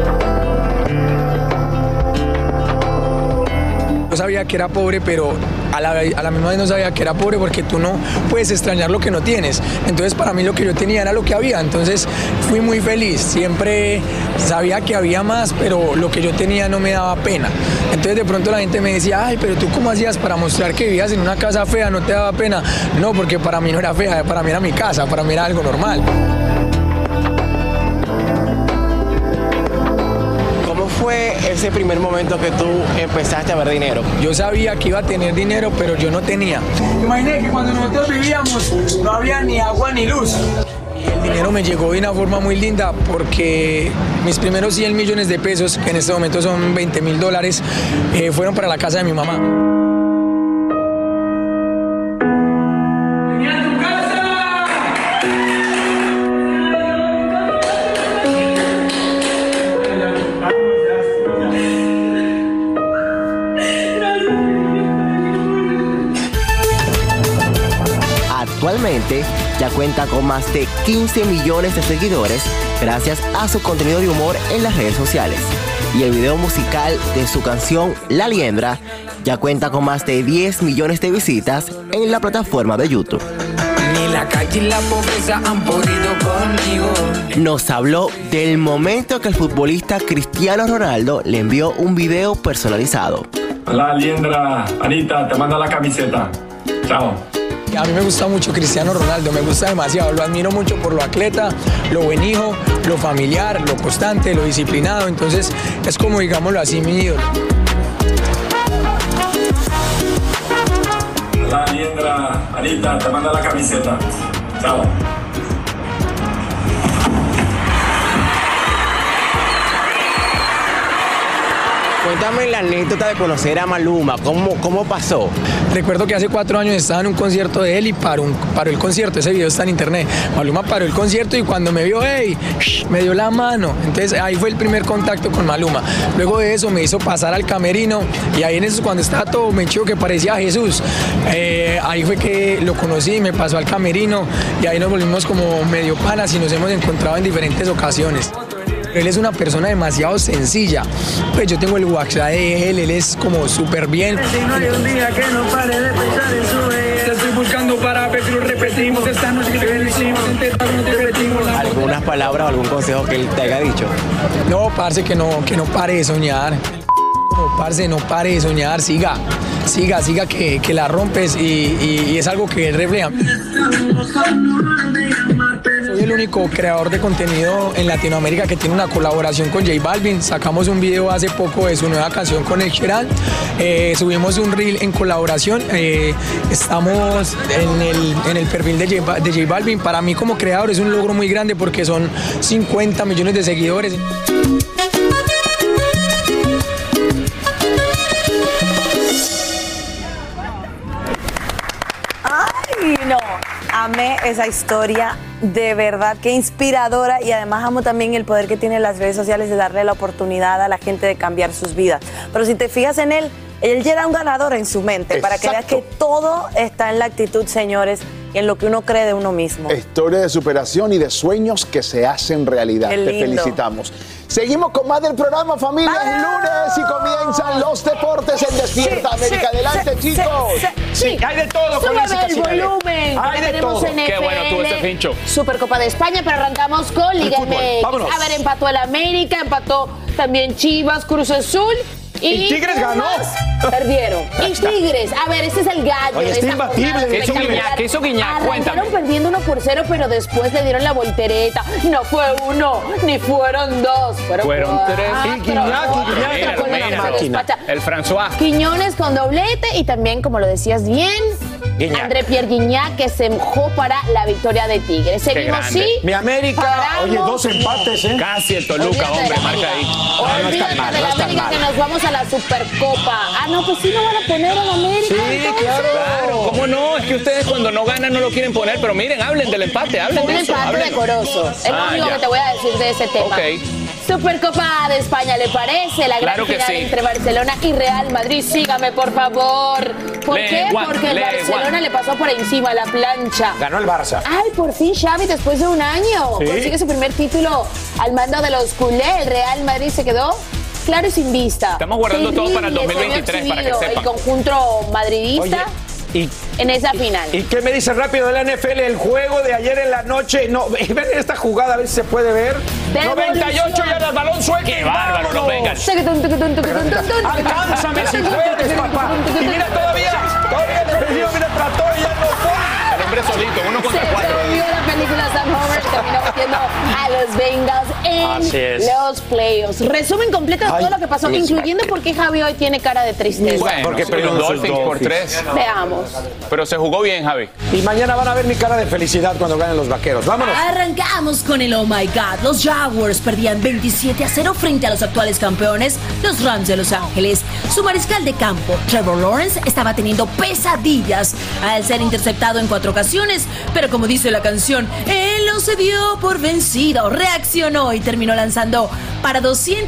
[SPEAKER 24] Yo sabía que era pobre, pero a la misma vez no sabía que era pobre porque tú no puedes extrañar lo que no tienes. Entonces para mí lo que yo tenía era lo que había. Entonces fui muy feliz. Siempre sabía que había más, pero lo que yo tenía no me daba pena. Entonces de pronto la gente me decía, ay, pero tú ¿cómo hacías para mostrar que vivías en una casa fea? ¿No te daba pena? No, porque para mí no era fea, para mí era mi casa, para mí era algo normal.
[SPEAKER 11] ¿Fue ese primer momento que tú empezaste a ver dinero?
[SPEAKER 24] Yo sabía que iba a tener dinero, pero yo no tenía. Imaginé que cuando nosotros vivíamos no había ni agua ni luz. El dinero me llegó de una forma muy linda porque mis primeros 100 millones de pesos, que en este momento son $20,000, fueron para la casa de mi mamá.
[SPEAKER 11] Actualmente ya cuenta con más de 15 millones de seguidores gracias a su contenido de humor en las redes sociales. Y el video musical de su canción La Liendra ya cuenta con más de 10 millones de visitas en la plataforma de YouTube.
[SPEAKER 12] Ni la calle y la pobreza han podido conmigo.
[SPEAKER 11] Nos habló del momento que el futbolista Cristiano Ronaldo le envió un video personalizado.
[SPEAKER 14] La Liendra, Anita, te manda la camiseta. Chao.
[SPEAKER 24] A mí me gusta mucho Cristiano Ronaldo, me gusta demasiado, lo admiro mucho por lo atleta, lo buen hijo, lo familiar, lo constante, lo disciplinado, entonces es como, digámoslo así, mi ídolo.
[SPEAKER 14] La Liendra, Anita, te manda la camiseta. Chao.
[SPEAKER 11] Cuéntame la anécdota de conocer a Maluma, ¿cómo pasó?
[SPEAKER 24] Recuerdo que hace 4 años estaba en un concierto de él y paró el concierto, ese video está en internet. Maluma paró el concierto y cuando me vio, me dio la mano. Entonces ahí fue el primer contacto con Maluma. Luego de eso me hizo pasar al camerino y ahí en eso cuando estaba todo menchido que parecía Jesús, ahí fue que lo conocí, me pasó al camerino y ahí nos volvimos como medio panas y nos hemos encontrado en diferentes ocasiones. Él es una persona demasiado sencilla. Pues yo tengo el WhatsApp de él es como súper bien.
[SPEAKER 12] No hay un día que no pare de pensar en su vez. Te estoy buscando para ver si lo repetimos. Esta noche que te decimos, no te repetimos.
[SPEAKER 11] ¿Algunas palabras o algún consejo que él te haya dicho?
[SPEAKER 24] No, parce, que no pare de soñar. No, parce, no pare de soñar. Siga, que la rompes y es algo que él refleja. Soy el único creador de contenido en Latinoamérica que tiene una colaboración con J Balvin. Sacamos un video hace poco de su nueva canción con Ed Sheeran. Subimos un reel en colaboración. Estamos en el perfil de J Balvin. Para mí como creador es un logro muy grande porque son 50 millones de seguidores.
[SPEAKER 7] ¡Ay, no! Amé esa historia, de verdad, qué inspiradora, y además amo también el poder que tienen las redes sociales de darle la oportunidad a la gente de cambiar sus vidas. Pero si te fijas en él ya era un ganador en su mente. Exacto. Para que veas que todo está en la actitud, señores, y en lo que uno cree de uno mismo.
[SPEAKER 9] Historia de superación y de sueños que se hacen realidad. Te felicitamos. Seguimos con más del programa, familia. Es lunes y comienzan los deportes en Despierta América. Adelante, chicos.
[SPEAKER 6] Sí, hay de todo.
[SPEAKER 7] Súbeme el volumen.
[SPEAKER 6] Hay de
[SPEAKER 7] Tenemos
[SPEAKER 6] todo.
[SPEAKER 7] NFL,
[SPEAKER 5] Qué bueno tuvo ese pincho.
[SPEAKER 7] Supercopa de España, pero arrancamos con Liga MX.
[SPEAKER 6] Vámonos.
[SPEAKER 7] A ver, empató el América, empató también Chivas, Cruz Azul.
[SPEAKER 6] ¿Y Tigres ganó?
[SPEAKER 7] Perdieron. Y Tigres, a ver, ese es el gallo.
[SPEAKER 6] Oye,
[SPEAKER 7] de
[SPEAKER 6] está
[SPEAKER 7] esta
[SPEAKER 6] imbatible.
[SPEAKER 7] jornada
[SPEAKER 5] ¿Qué hizo
[SPEAKER 7] espectacular.
[SPEAKER 5] ¿Qué hizo Guiñac? Cuéntame.
[SPEAKER 7] Arrancaron perdiendo 1-0, pero después le dieron la voltereta. No fue uno, ni fueron dos.
[SPEAKER 5] Fueron tres.
[SPEAKER 6] Y Guiñac con la máquina.
[SPEAKER 5] El François.
[SPEAKER 7] Quiñones con doblete y también, como lo decías bien,
[SPEAKER 6] Guiñac.
[SPEAKER 7] André Pierre Guiñac, que se mojó para la victoria de Tigres. Seguimos,
[SPEAKER 5] grande.
[SPEAKER 7] sí.
[SPEAKER 6] Mi América,
[SPEAKER 7] Paramos.
[SPEAKER 6] oye, 2 empates, ¿eh?
[SPEAKER 5] Casi el Toluca,
[SPEAKER 7] Olvídate
[SPEAKER 5] hombre,
[SPEAKER 7] de la
[SPEAKER 5] marca
[SPEAKER 7] Liga.
[SPEAKER 5] ahí.
[SPEAKER 6] no
[SPEAKER 7] Olvídate
[SPEAKER 6] está mal,
[SPEAKER 7] de
[SPEAKER 6] no
[SPEAKER 7] la
[SPEAKER 6] está
[SPEAKER 7] América,
[SPEAKER 6] mal.
[SPEAKER 7] que nos vamos a la Supercopa. Ah, no, pues sí, no van a poner a la América.
[SPEAKER 5] Sí,
[SPEAKER 7] entonces.
[SPEAKER 5] claro. ¿Cómo no? Es que ustedes cuando no ganan no lo quieren poner, pero miren, hablen del empate, hablen
[SPEAKER 7] Un
[SPEAKER 5] de eso.
[SPEAKER 7] empate
[SPEAKER 5] hablen.
[SPEAKER 7] decoroso. Es lo único
[SPEAKER 5] ya.
[SPEAKER 7] que te voy a decir de ese tema.
[SPEAKER 5] Ok.
[SPEAKER 7] Supercopa de España, ¿le parece? La gran
[SPEAKER 5] Claro que
[SPEAKER 7] final
[SPEAKER 5] sí.
[SPEAKER 7] entre Barcelona y Real Madrid. Sígame, por favor. ¿Por qué? Porque el Barcelona le pasó por encima la plancha.
[SPEAKER 6] Ganó el Barça.
[SPEAKER 7] Ay, por fin Xavi, después de un año,
[SPEAKER 6] Sí.
[SPEAKER 7] consigue su primer título al mando de los culés. El Real Madrid se quedó claro y sin vista.
[SPEAKER 5] Estamos guardando todo para el
[SPEAKER 7] Terrible,
[SPEAKER 5] 2023, para que
[SPEAKER 7] exhibido
[SPEAKER 5] sepan.
[SPEAKER 7] el conjunto madridista
[SPEAKER 6] ¿Y
[SPEAKER 7] en esa final.
[SPEAKER 6] ¿Y qué me dice rápido de la NFL? El juego de ayer en la noche. No, ven esta jugada, a ver si se puede ver.
[SPEAKER 7] Devolución.
[SPEAKER 6] 98 yardas, balón suelto.
[SPEAKER 5] ¡Qué bárbaro, los Bengals!
[SPEAKER 6] Alcánzame si puedes, papá. Y mira, todavía el defensivo, mira, trató y ya no fue.
[SPEAKER 5] El hombre solito, 1 contra
[SPEAKER 7] Se
[SPEAKER 5] 4.
[SPEAKER 7] perdió la película Sam Homer, terminó metiendo a los Bengals
[SPEAKER 6] Así
[SPEAKER 7] en
[SPEAKER 6] es.
[SPEAKER 7] los playoffs. Resumen completo de todo lo que pasó, incluyendo por qué Javi hoy tiene cara de tristeza.
[SPEAKER 5] Bueno,
[SPEAKER 6] Porque
[SPEAKER 5] sí,
[SPEAKER 6] perdieron
[SPEAKER 5] los
[SPEAKER 6] sus
[SPEAKER 5] Dolphins por
[SPEAKER 6] Dolphins.
[SPEAKER 5] 3.
[SPEAKER 7] Veamos.
[SPEAKER 5] Pero se jugó bien, Javi.
[SPEAKER 6] Y mañana van a ver mi cara de felicidad cuando ganen los vaqueros. Vámonos.
[SPEAKER 13] Arrancamos con el Oh My God. Los Jaguars perdían 27-0 frente a los actuales campeones, los Rams de Los Ángeles. Su mariscal de campo, Trevor Lawrence, estaba teniendo pesadillas al ser interceptado en 4 ocasiones, pero como dice la canción, él no se dio por vencido, reaccionó y terminó lanzando para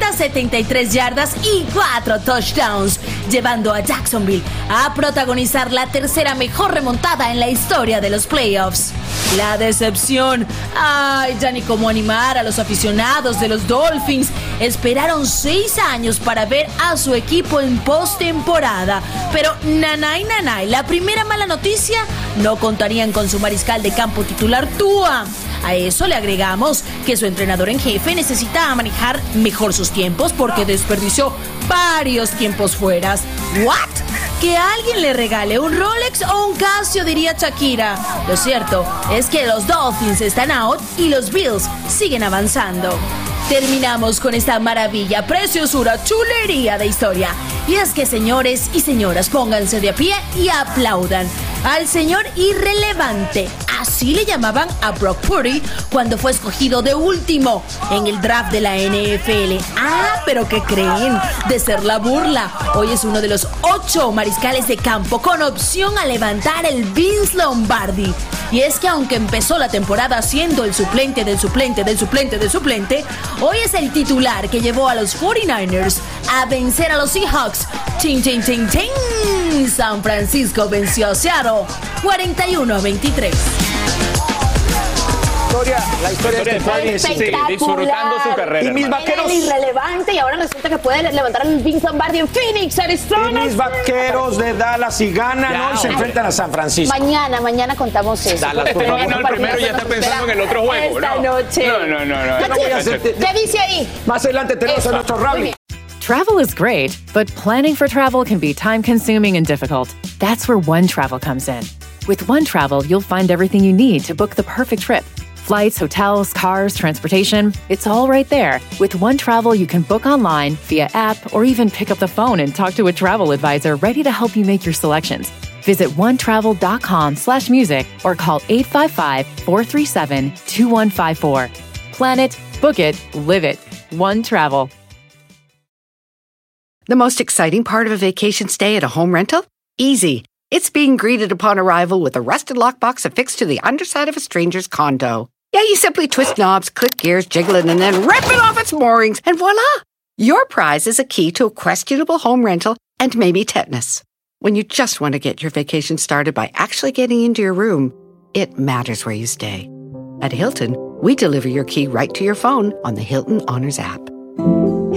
[SPEAKER 13] 273 yardas y 4 touchdowns, llevando a Jacksonville a protagonizar la tercera mejor remontada en la historia de los playoffs. La decepción. Ay, ya ni cómo animar a los aficionados de los Dolphins. Esperaron 6 años para ver a su equipo en postemporada. Pero nanay, la primera mala noticia, no contarían con su mariscal de campo titular Tua. A eso le agregamos que su entrenador en jefe necesita manejar mejor sus tiempos porque desperdició varios tiempos fuera. ¿What? Que alguien le regale un Rolex o un Casio, diría Shakira. Lo cierto es que los Dolphins están out y los Bills siguen avanzando. Terminamos con esta maravilla, preciosura, chulería de historia. Y es que, señores y señoras, pónganse de a pie y aplaudan al señor irrelevante. Así le llamaban a Brock Purdy cuando fue escogido de último en el draft de la NFL. Ah, pero ¿qué creen? De ser la burla. Hoy es uno de los 8 mariscales de campo con opción a levantar el Vince Lombardi. Y es que aunque empezó la temporada siendo el suplente del suplente del suplente del suplente, hoy es el titular que llevó a los 49ers a vencer a los Seahawks. ¡Ting, ting, ting, ting! San Francisco venció a Seattle 41-23.
[SPEAKER 6] La historia de este país.
[SPEAKER 5] Sí, disfrutando su carrera.
[SPEAKER 6] Y mis
[SPEAKER 5] hermano.
[SPEAKER 6] vaqueros.
[SPEAKER 7] Era el irrelevante y ahora resulta que puede levantar el Vince Lombardi en Phoenix,
[SPEAKER 6] Y
[SPEAKER 7] Arizona.
[SPEAKER 6] mis vaqueros de Dallas y ganan
[SPEAKER 5] Ya,
[SPEAKER 6] hoy se
[SPEAKER 5] hombre.
[SPEAKER 6] enfrentan a San Francisco.
[SPEAKER 7] Mañana contamos eso.
[SPEAKER 6] Dallas,
[SPEAKER 7] porque
[SPEAKER 6] por
[SPEAKER 5] No,
[SPEAKER 6] favor.
[SPEAKER 5] no, el primero ya está pensando en el otro juego.
[SPEAKER 7] Esta
[SPEAKER 5] no.
[SPEAKER 7] noche.
[SPEAKER 5] No.
[SPEAKER 6] Yo no voy a hacer-
[SPEAKER 7] ¿Qué dice ahí?
[SPEAKER 6] Más adelante tenemos a nuestro
[SPEAKER 7] Muy
[SPEAKER 6] rally.
[SPEAKER 7] bien.
[SPEAKER 1] Travel is great, but planning for travel can be time-consuming and difficult. That's where OneTravel comes in. With OneTravel, you'll find everything you need to book the perfect trip. Flights, hotels, cars, transportation, it's all right there. With OneTravel, you can book online, via app, or even pick up the phone and talk to a travel advisor ready to help you make your selections. Visit onetravel.com/music or call 855-437-2154. Plan it, book it, live it. OneTravel.
[SPEAKER 2] The most exciting part of a vacation stay at a home rental? Easy. It's being greeted upon arrival with a rusted lockbox affixed to the underside of a stranger's condo. Yeah, you simply twist knobs, click gears, jiggle it, and then rip it off its moorings, and voila! Your prize is a key to a questionable home rental and maybe tetanus. When you just want to get your vacation started by actually getting into your room, it matters where you stay. At Hilton, we deliver your key right to your phone on the Hilton Honors app.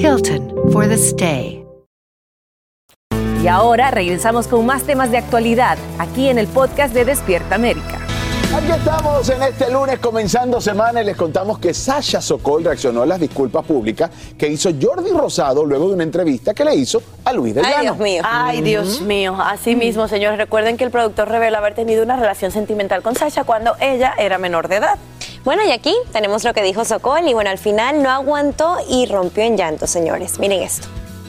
[SPEAKER 8] Hilton for the stay.
[SPEAKER 17] Y ahora regresamos con más temas de actualidad aquí en el podcast de Despierta América.
[SPEAKER 9] Aquí estamos en este lunes comenzando semana y les contamos que Sasha Sokol reaccionó a las disculpas públicas que hizo Jordi Rosado luego de una entrevista que le hizo a Luis de Llano.
[SPEAKER 7] Ay, Dios mío. Ay, Dios mío. Así mismo, señores, recuerden que el productor reveló haber tenido una relación sentimental con Sasha cuando ella era menor de edad.
[SPEAKER 15] Bueno, y aquí tenemos lo que dijo Sokol y bueno, al final no aguantó y rompió en llanto, señores. Miren esto.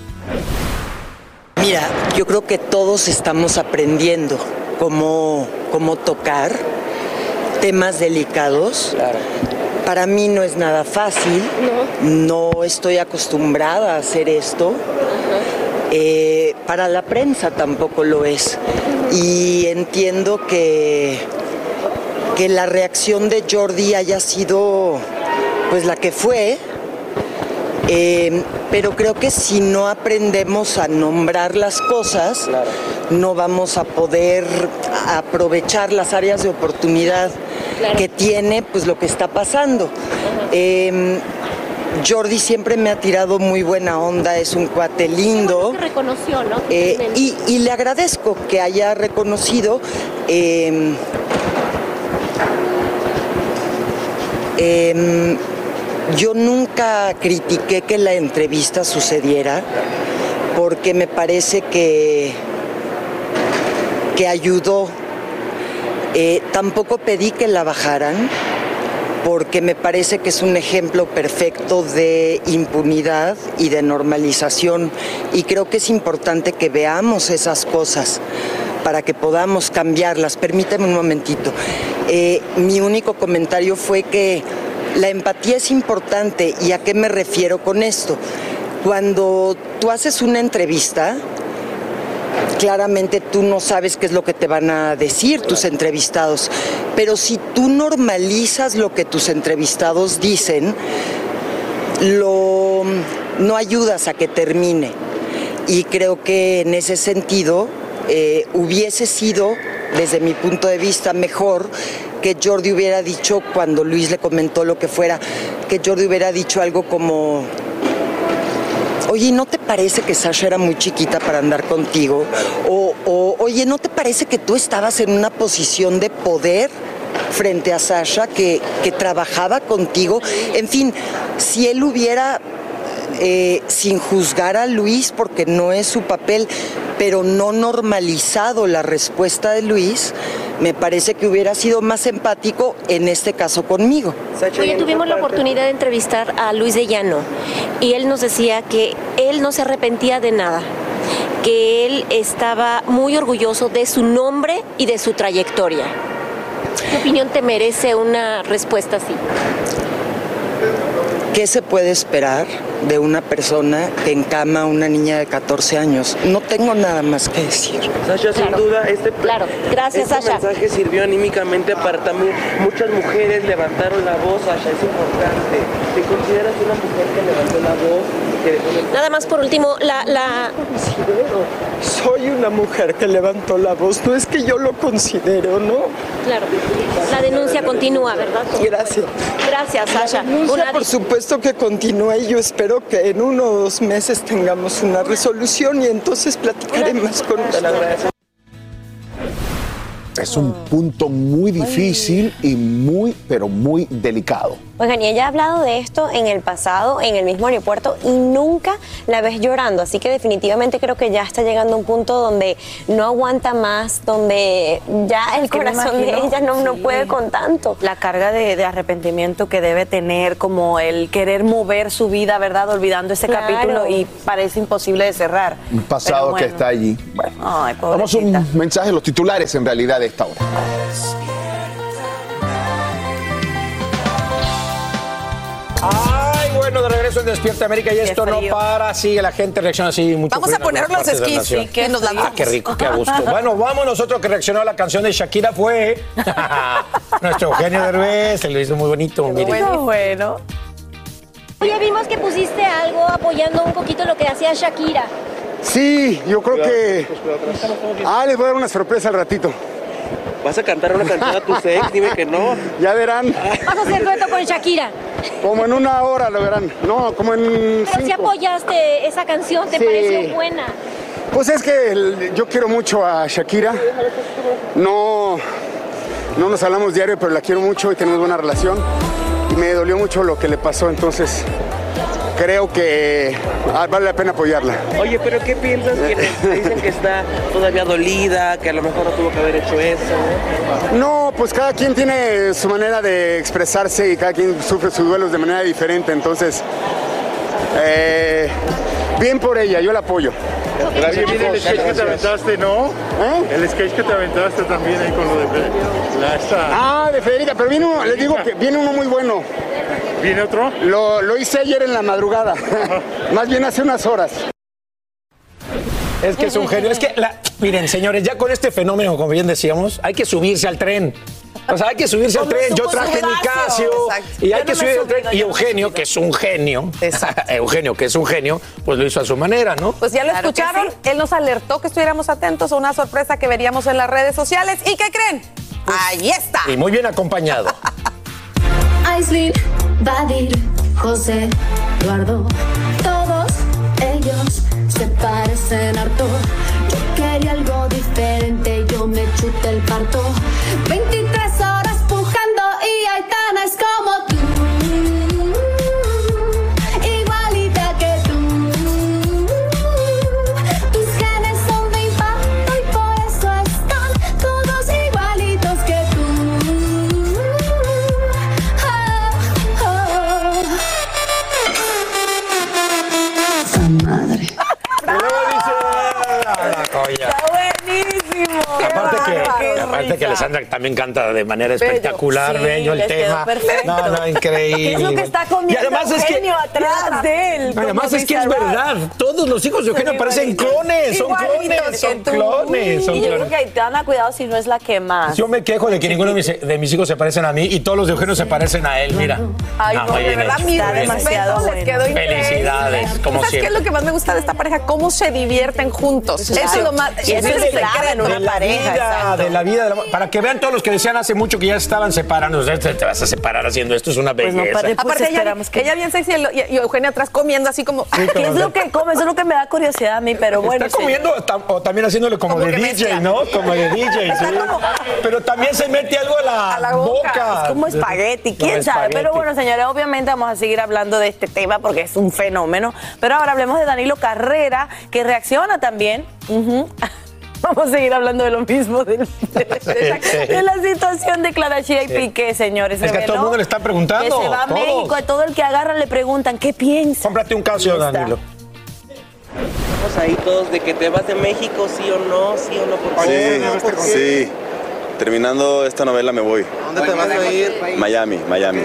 [SPEAKER 18] Mira, yo creo que todos estamos aprendiendo cómo tocar temas delicados. Claro. Para mí no es nada fácil, no estoy acostumbrada a hacer esto. Para la prensa tampoco lo es. Y entiendo que la reacción de Jordi haya sido pues la que fue. Pero creo que si no aprendemos a nombrar las cosas, claro, no vamos a poder aprovechar las áreas de oportunidad, claro, que tiene pues lo que está pasando. Jordi siempre me ha tirado muy buena onda, es un cuate lindo.
[SPEAKER 15] Bueno, reconoció, ¿no?
[SPEAKER 18] Y le agradezco que haya reconocido. Yo nunca critiqué que la entrevista sucediera porque me parece que ayudó. Tampoco pedí que la bajaran porque me parece que es un ejemplo perfecto de impunidad y de normalización y creo que es importante que veamos esas cosas para que podamos cambiarlas. Permíteme un momentito. Mi único comentario fue que la empatía es importante. ¿Y a qué me refiero con esto? Cuando tú haces una entrevista, claramente tú no sabes qué es lo que te van a decir tus entrevistados, pero si tú normalizas lo que tus entrevistados dicen, no ayudas a que termine. Y creo que en ese sentido hubiese sido, desde mi punto de vista, mejor que Jordi hubiera dicho, cuando Luis le comentó lo que fuera, que Jordi hubiera dicho algo como: oye, ¿no te parece que Sasha era muy chiquita para andar contigo? O oye, ¿no te parece que tú estabas en una posición de poder frente a Sasha, que trabajaba contigo? En fin, si él hubiera, sin juzgar a Luis, porque no es su papel, pero no normalizado la respuesta de Luis, me parece que hubiera sido más empático en este caso conmigo.
[SPEAKER 15] Oye, tuvimos la oportunidad de entrevistar a Luis de Llano y él nos decía que él no se arrepentía de nada, que él estaba muy orgulloso de su nombre y de su trayectoria. ¿Qué opinión te merece una respuesta así?
[SPEAKER 18] ¿Qué se puede esperar de una persona que encama a una niña de 14 años? No tengo nada más que decir.
[SPEAKER 19] Sasha, sin duda,
[SPEAKER 15] Gracias,
[SPEAKER 19] este
[SPEAKER 15] Sasha.
[SPEAKER 19] mensaje sirvió anímicamente para también muchas mujeres levantaron la voz. Sasha, es importante. ¿Te consideras una mujer que levantó la voz?
[SPEAKER 15] Nada más por último,
[SPEAKER 19] Soy una mujer que levantó la voz, no es que yo lo considero, ¿no?
[SPEAKER 15] Claro, la denuncia continúa, ¿verdad?
[SPEAKER 19] Gracias.
[SPEAKER 15] Gracias, Sasha.
[SPEAKER 19] La denuncia, por supuesto que continúa y yo espero que en 1 o 2 meses tengamos una resolución y entonces platicaré más con ustedes.
[SPEAKER 9] Es un punto muy difícil y pero muy delicado.
[SPEAKER 15] Oigan, y ella ha hablado de esto en el pasado, en el mismo aeropuerto, y nunca la ves llorando. Así que definitivamente creo que ya está llegando a un punto donde no aguanta más, donde ya el corazón de ella no puede con tanto.
[SPEAKER 7] La carga de arrepentimiento que debe tener, como el querer mover su vida, ¿verdad? Olvidando ese capítulo y parece imposible de cerrar.
[SPEAKER 9] Un pasado que está allí. Bueno, vamos a un mensaje, los titulares en realidad de esta hora.
[SPEAKER 6] Ay, bueno, de regreso en Despierta América y esto no para, sigue la gente reacciona así mucho.
[SPEAKER 4] Vamos a poner los skis y que nos la
[SPEAKER 6] qué rico, qué a gusto. Bueno, vamos nosotros que reaccionó a la canción de Shakira fue nuestro Eugenio Derbez, se lo hizo muy bonito.
[SPEAKER 7] Bueno.
[SPEAKER 15] Oye, vimos que pusiste algo apoyando un poquito lo que hacía Shakira.
[SPEAKER 25] Sí, yo creo que... les voy a dar una sorpresa al ratito.
[SPEAKER 19] ¿Vas a cantar una canción a tu ex? Dime que no.
[SPEAKER 9] Ya verán.
[SPEAKER 15] Vas a hacer dueto con Shakira.
[SPEAKER 9] Como en 1 hora lo verán. No, como en 5.
[SPEAKER 15] Pero si apoyaste esa canción, ¿te pareció buena?
[SPEAKER 9] Pues es que yo quiero mucho a Shakira. No nos hablamos diario, pero la quiero mucho y tenemos buena relación. Y me dolió mucho lo que le pasó, entonces creo que vale la pena apoyarla.
[SPEAKER 19] Oye, pero ¿qué piensas? Que dicen que está todavía dolida, que a lo mejor no tuvo que haber hecho eso.
[SPEAKER 9] No, pues cada quien tiene su manera de expresarse y cada quien sufre sus duelos de manera diferente, entonces bien por ella, yo la apoyo.
[SPEAKER 10] Gracias. Oye, el sketch que te aventaste, ¿no? El sketch que te aventaste también ahí con lo de Federica.
[SPEAKER 9] De Federica, pero viene uno, les digo que viene uno muy bueno.
[SPEAKER 10] ¿Viene otro?
[SPEAKER 9] Lo hice ayer en la madrugada, más bien hace unas horas.
[SPEAKER 6] Es que es un genio. Es que, miren, señores, ya con este fenómeno, como bien decíamos, hay que subirse al tren. O sea, hay que subirse al tren. Yo traje mi Casio y hay que subir al tren. Y Eugenio, que es un genio, Eugenio, que es un genio, pues lo hizo a su manera, ¿no?
[SPEAKER 4] Pues ya lo escucharon. Él nos alertó que estuviéramos atentos a una sorpresa que veríamos en las redes sociales. ¿Y qué creen? Ahí está.
[SPEAKER 6] Y muy bien acompañado.
[SPEAKER 20] Aislinn, Badir, José, Eduardo, todos ellos se parecen harto. Yo quería algo diferente, yo me chuté el parto. 23 horas pujando y Aitana es como tú. Igualita que tú. Tus genes son de impacto y por eso están todos igualitos que tú. Madre.
[SPEAKER 4] Está buenísimo.
[SPEAKER 6] Aparte que Alessandra también canta de manera espectacular, bello el tema. No, increíble.
[SPEAKER 7] Es lo que está comiendo Eugenio atrás de él.
[SPEAKER 6] Además es que es verdad. Todos los hijos de Eugenio parecen clones. Son clones.
[SPEAKER 7] Y yo creo que Aitana, cuidado si no es la que más.
[SPEAKER 6] Yo me quejo de que ninguno de mis hijos se parecen a mí y todos los de Eugenio se parecen a él. Mira.
[SPEAKER 4] Ay, no, de verdad,
[SPEAKER 7] está demasiado bueno.
[SPEAKER 4] Les quedó increíble.
[SPEAKER 6] Felicidades, como
[SPEAKER 4] ¿Sabes
[SPEAKER 6] siempre.
[SPEAKER 4] qué es lo que más me gusta de esta pareja? Cómo se divierten juntos.
[SPEAKER 7] Claro.
[SPEAKER 4] Eso es lo más.
[SPEAKER 7] Y eso es clave en una pareja.
[SPEAKER 6] De la vida. Para que vean todos los que decían hace mucho que ya estaban separándose. Te vas a separar haciendo esto, es una belleza.
[SPEAKER 4] Aparte, ella bien sexy y Eugenia atrás comiendo así como.
[SPEAKER 7] ¿Qué es lo que come? Eso es lo que me da curiosidad a mí, pero bueno.
[SPEAKER 6] Está comiendo o también haciéndole como de DJ, ¿no? Como de DJ, sí. Pero también se mete algo a la boca.
[SPEAKER 7] Es como espagueti, quién sabe. Pero bueno, señores, obviamente vamos a seguir hablando de este tema porque es un fenómeno. Pero ahora hablemos de Danilo Carrera, que reacciona también. Vamos a seguir hablando de lo mismo, de la situación de Clara Chía y Piqué, señores.
[SPEAKER 6] Es que a todo el mundo le están preguntando.
[SPEAKER 7] Que se va a México, a todo el que agarra le preguntan, ¿qué piensas?
[SPEAKER 6] Cómprate un Casio, Danilo.
[SPEAKER 19] Estamos ahí todos de que te vas de México, sí o no, ¿por qué?
[SPEAKER 21] Sí. Terminando esta novela me voy.
[SPEAKER 19] ¿Dónde te vas a ir?
[SPEAKER 21] Miami.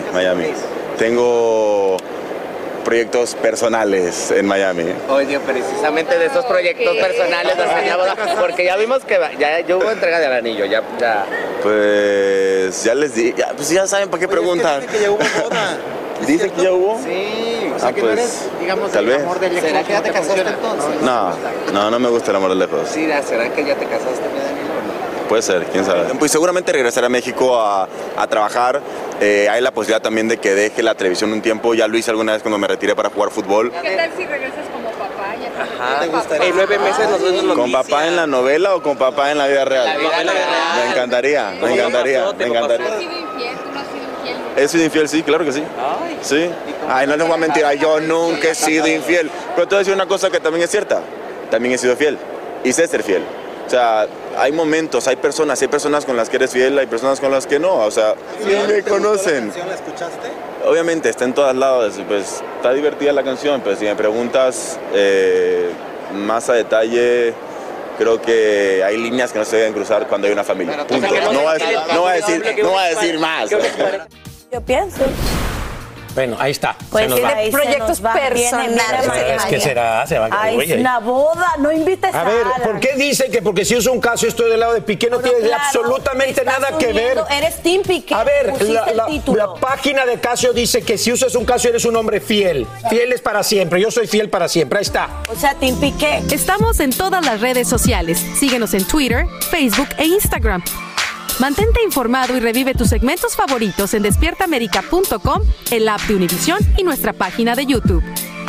[SPEAKER 21] Tengo proyectos personales en Miami.
[SPEAKER 19] Oye, precisamente de esos proyectos personales, porque ya vimos que ya hubo entrega del anillo, ya.
[SPEAKER 21] Pues ya les di, pues ya saben para qué preguntan.
[SPEAKER 19] Dice que ya hubo boda.
[SPEAKER 21] ¿Dice que ya hubo?
[SPEAKER 19] Sí, o sea que no eres, digamos,
[SPEAKER 21] tal
[SPEAKER 19] el
[SPEAKER 21] vez.
[SPEAKER 19] amor de lejos. ¿Será que ya te casaste entonces?
[SPEAKER 21] No me gusta el amor de lejos.
[SPEAKER 19] Sí, ¿será que ya te casaste, mi Danilo?
[SPEAKER 21] Puede ser, quién sabe. Pues seguramente regresaré a México a trabajar. Hay la posibilidad también de que deje la televisión un tiempo. Ya lo hice alguna vez cuando me retiré para jugar fútbol.
[SPEAKER 23] ¿Qué tal si regresas como papá?
[SPEAKER 19] Ajá, ¿te gustaría? En 9 meses nos vemos.
[SPEAKER 21] ¿Con papá en la novela o con papá en la vida real? Me encantaría.
[SPEAKER 23] ¿Tú no has sido infiel?
[SPEAKER 21] ¿He sido infiel? Sí, claro que sí. Sí. Ay, no les voy a mentir, yo nunca he sido infiel. Pero te voy a decir una cosa que también es cierta. También he sido fiel. Y sé ser fiel. O sea, hay momentos, hay personas con las que eres fiel, hay personas con las que no. O sea, sí me conocen.
[SPEAKER 19] ¿La escuchaste?
[SPEAKER 21] Obviamente, está en todos lados. Pues está divertida la canción, pero si me preguntas más a detalle, creo que hay líneas que no se deben cruzar cuando hay una familia. Punto. No voy a decir más.
[SPEAKER 7] Yo pienso.
[SPEAKER 6] Bueno, ahí está.
[SPEAKER 7] Pues tiene proyectos personales.
[SPEAKER 6] Es que se va a quedar.
[SPEAKER 7] Es una boda, no invites a
[SPEAKER 6] ver, ¿por qué dice que porque si uso un caso estoy del lado de Piqué? No tiene absolutamente nada que ver.
[SPEAKER 7] Eres Team Piqué.
[SPEAKER 6] A ver, la página de Casio dice que si usas un Casio eres un hombre fiel. Fiel es para siempre. Yo soy fiel para siempre. Ahí está.
[SPEAKER 7] O sea, Team Piqué.
[SPEAKER 25] Estamos en todas las redes sociales. Síguenos en Twitter, Facebook e Instagram.
[SPEAKER 3] Mantente informado y revive tus segmentos favoritos en despiertaamerica.com, el app de Univisión y nuestra página de YouTube.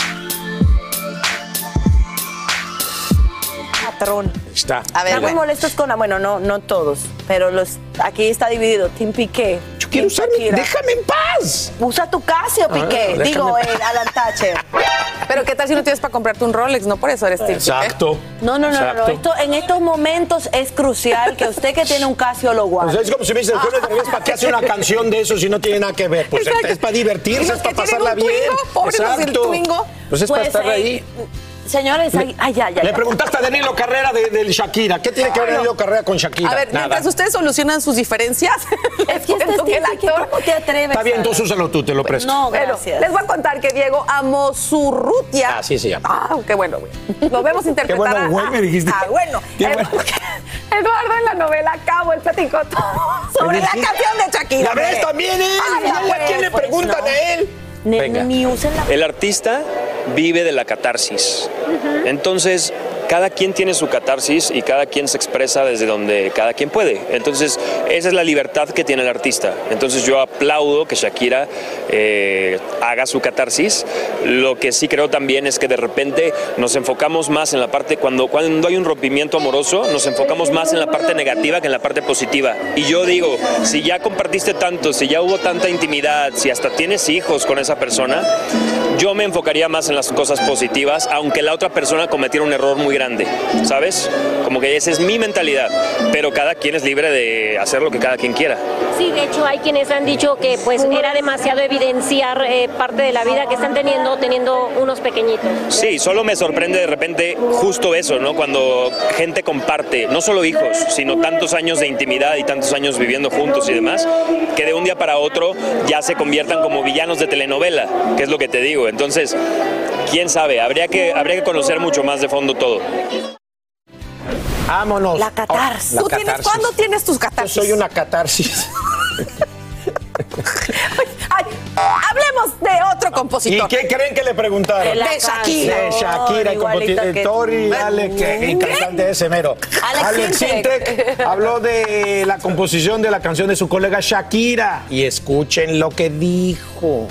[SPEAKER 7] Patrón.
[SPEAKER 6] Está.
[SPEAKER 7] A ver, estamos molestos con... Bueno, no todos, pero aquí está dividido. Team Piqué.
[SPEAKER 6] Yo quiero usar déjame en paz.
[SPEAKER 7] Usa tu Casio, Piqué. Digo, Alan Thatcher.
[SPEAKER 4] Pero ¿qué tal si no tienes para comprarte un Rolex? No por eso eres Team Piqué.
[SPEAKER 6] Exacto.
[SPEAKER 7] No. En estos momentos es crucial que usted que tiene un Casio lo guarde.
[SPEAKER 6] O sea, es como si me dices, ¿para qué hace una canción de eso si no tiene nada que ver? Pues es para divertirse, es para pasarla bien.
[SPEAKER 4] Pobres del Twingo.
[SPEAKER 6] Pues es para estar ahí.
[SPEAKER 7] Señores,
[SPEAKER 6] Le preguntaste a Danilo Carrera del Shakira. ¿Qué tiene que ver Danilo Carrera con Shakira?
[SPEAKER 4] A ver, mientras ustedes solucionan sus diferencias,
[SPEAKER 7] es que el actor no te atreves.
[SPEAKER 6] Está bien, entonces úsalo tú, te lo presto.
[SPEAKER 7] No, gracias.
[SPEAKER 4] Bueno, les voy a contar que Diego Amosurrutia.
[SPEAKER 6] Así se llama.
[SPEAKER 4] Qué bueno, güey. Lo vemos interpretar.
[SPEAKER 6] Qué bueno, güey, me dijiste.
[SPEAKER 4] Bueno. Eduardo en la novela Cabo, él platicó todo sobre la canción de Shakira.
[SPEAKER 6] La ves también él. ¿A quién le preguntan a él?
[SPEAKER 14] El artista vive de la catarsis. Entonces, cada quien tiene su catarsis y cada quien se expresa desde donde cada quien puede. Entonces, esa es la libertad que tiene el artista. Entonces, yo aplaudo que Shakira haga su catarsis. Lo que sí creo también es que de repente nos enfocamos más en la parte, cuando hay un rompimiento amoroso, nos enfocamos más en la parte negativa que en la parte positiva. Y yo digo, si ya compartiste tanto, si ya hubo tanta intimidad, si hasta tienes hijos con esa persona, yo me enfocaría más en las cosas positivas, aunque la otra persona cometiera un error muy grande, ¿sabes? Como que esa es mi mentalidad, pero cada quien es libre de hacer lo que cada quien quiera.
[SPEAKER 15] Sí, de hecho hay quienes han dicho que pues era demasiado evidenciar parte de la vida que están teniendo unos pequeñitos.
[SPEAKER 14] Sí, solo me sorprende de repente justo eso, ¿no? Cuando gente comparte, no solo hijos, sino tantos años de intimidad y tantos años viviendo juntos y demás, que de un día para otro ya se conviertan como villanos de telenovela, que es lo que te digo. Entonces, quién sabe, habría que conocer mucho más de fondo todo.
[SPEAKER 6] Vámonos.
[SPEAKER 7] La catarsis.
[SPEAKER 4] ¿Cuándo tienes tus catarsis?
[SPEAKER 6] Yo soy una catarsis.
[SPEAKER 4] Hablemos de otro compositor.
[SPEAKER 6] ¿Y qué creen que le preguntaron?
[SPEAKER 4] De Shakira.
[SPEAKER 6] De Shakira, el Tori Alex, el cantante de ese mero. Alex Sintek habló de la composición de la canción de su colega Shakira. Y escuchen lo que dijo.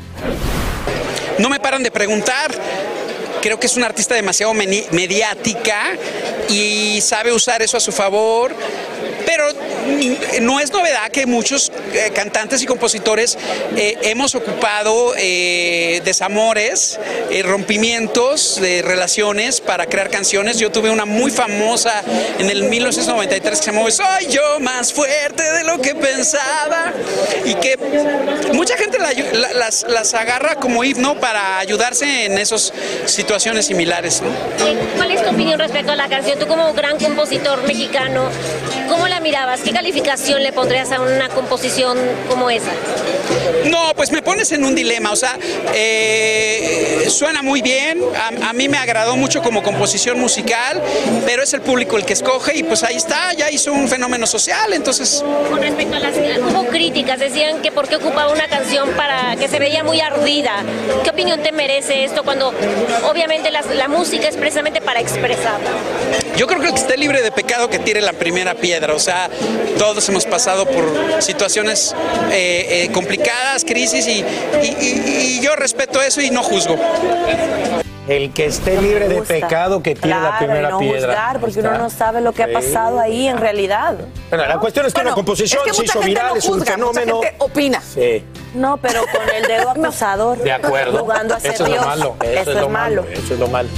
[SPEAKER 16] No me paran de preguntar. Creo que es una artista demasiado mediática y sabe usar eso a su favor. Pero no es novedad que muchos cantantes y compositores hemos ocupado desamores, rompimientos de relaciones para crear canciones. Yo tuve una muy famosa en el 1993 que se llamó Soy yo más fuerte de lo que pensaba, y que mucha gente las agarra como himno para ayudarse en esas situaciones similares, ¿no?
[SPEAKER 15] ¿Cuál es tu opinión respecto a la canción? Tú como gran compositor mexicano, ¿cómo la mirabas? ¿Qué calificación le pondrías a una composición como esa?
[SPEAKER 16] No, pues me pones en un dilema, o sea, suena muy bien, a mí me agradó mucho como composición musical, pero es el público el que escoge y pues ahí está, ya hizo un fenómeno social, entonces...
[SPEAKER 15] Con respecto a hubo críticas, decían que por qué ocupaba una canción para que se veía muy ardida. ¿Qué opinión te merece esto cuando obviamente la música es precisamente para expresar?
[SPEAKER 16] Yo creo que el que esté libre de pecado que tire la primera piedra, o sea, todos hemos pasado por situaciones complicadas, crisis, y yo respeto eso y no juzgo.
[SPEAKER 6] El que esté libre de pecado que tire la primera
[SPEAKER 7] no
[SPEAKER 6] piedra.
[SPEAKER 7] Juzgar, porque uno no sabe lo que ha pasado ahí en realidad.
[SPEAKER 6] Bueno, la cuestión es que una composición se hizo viral, es un fenómeno.
[SPEAKER 4] Mucha gente opina.
[SPEAKER 6] Sí.
[SPEAKER 7] No, pero con el dedo acusador.
[SPEAKER 6] De acuerdo.
[SPEAKER 7] Jugando a ser
[SPEAKER 6] Eso es
[SPEAKER 7] Dios.
[SPEAKER 6] lo malo. Eso es lo malo. Eso es lo malo.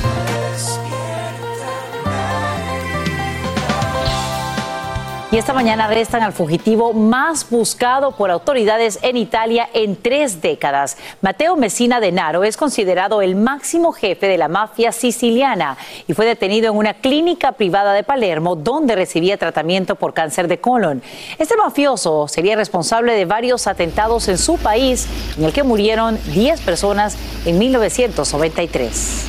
[SPEAKER 17] Y esta mañana arrestan al fugitivo más buscado por autoridades en Italia en 3 décadas. Matteo Messina Denaro es considerado el máximo jefe de la mafia siciliana y fue detenido en una clínica privada de Palermo donde recibía tratamiento por cáncer de colon. Este mafioso sería responsable de varios atentados en su país, en el que murieron 10 personas en 1993.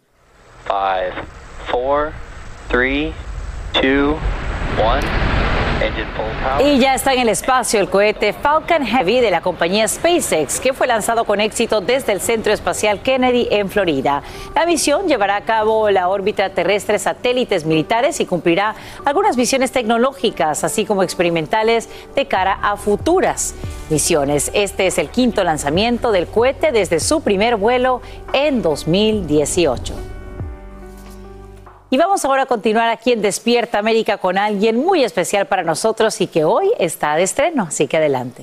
[SPEAKER 22] 5, 4, 3, 2, 1.
[SPEAKER 17] Y ya está en el espacio el cohete Falcon Heavy de la compañía SpaceX, que fue lanzado con éxito desde el Centro Espacial Kennedy en Florida. La misión llevará a cabo la órbita terrestre, satélites militares y cumplirá algunas misiones tecnológicas, así como experimentales de cara a futuras misiones. Este es el quinto lanzamiento del cohete desde su primer vuelo en 2018. Y vamos ahora a continuar aquí en Despierta América con alguien muy especial para nosotros y que hoy está de estreno, así que adelante.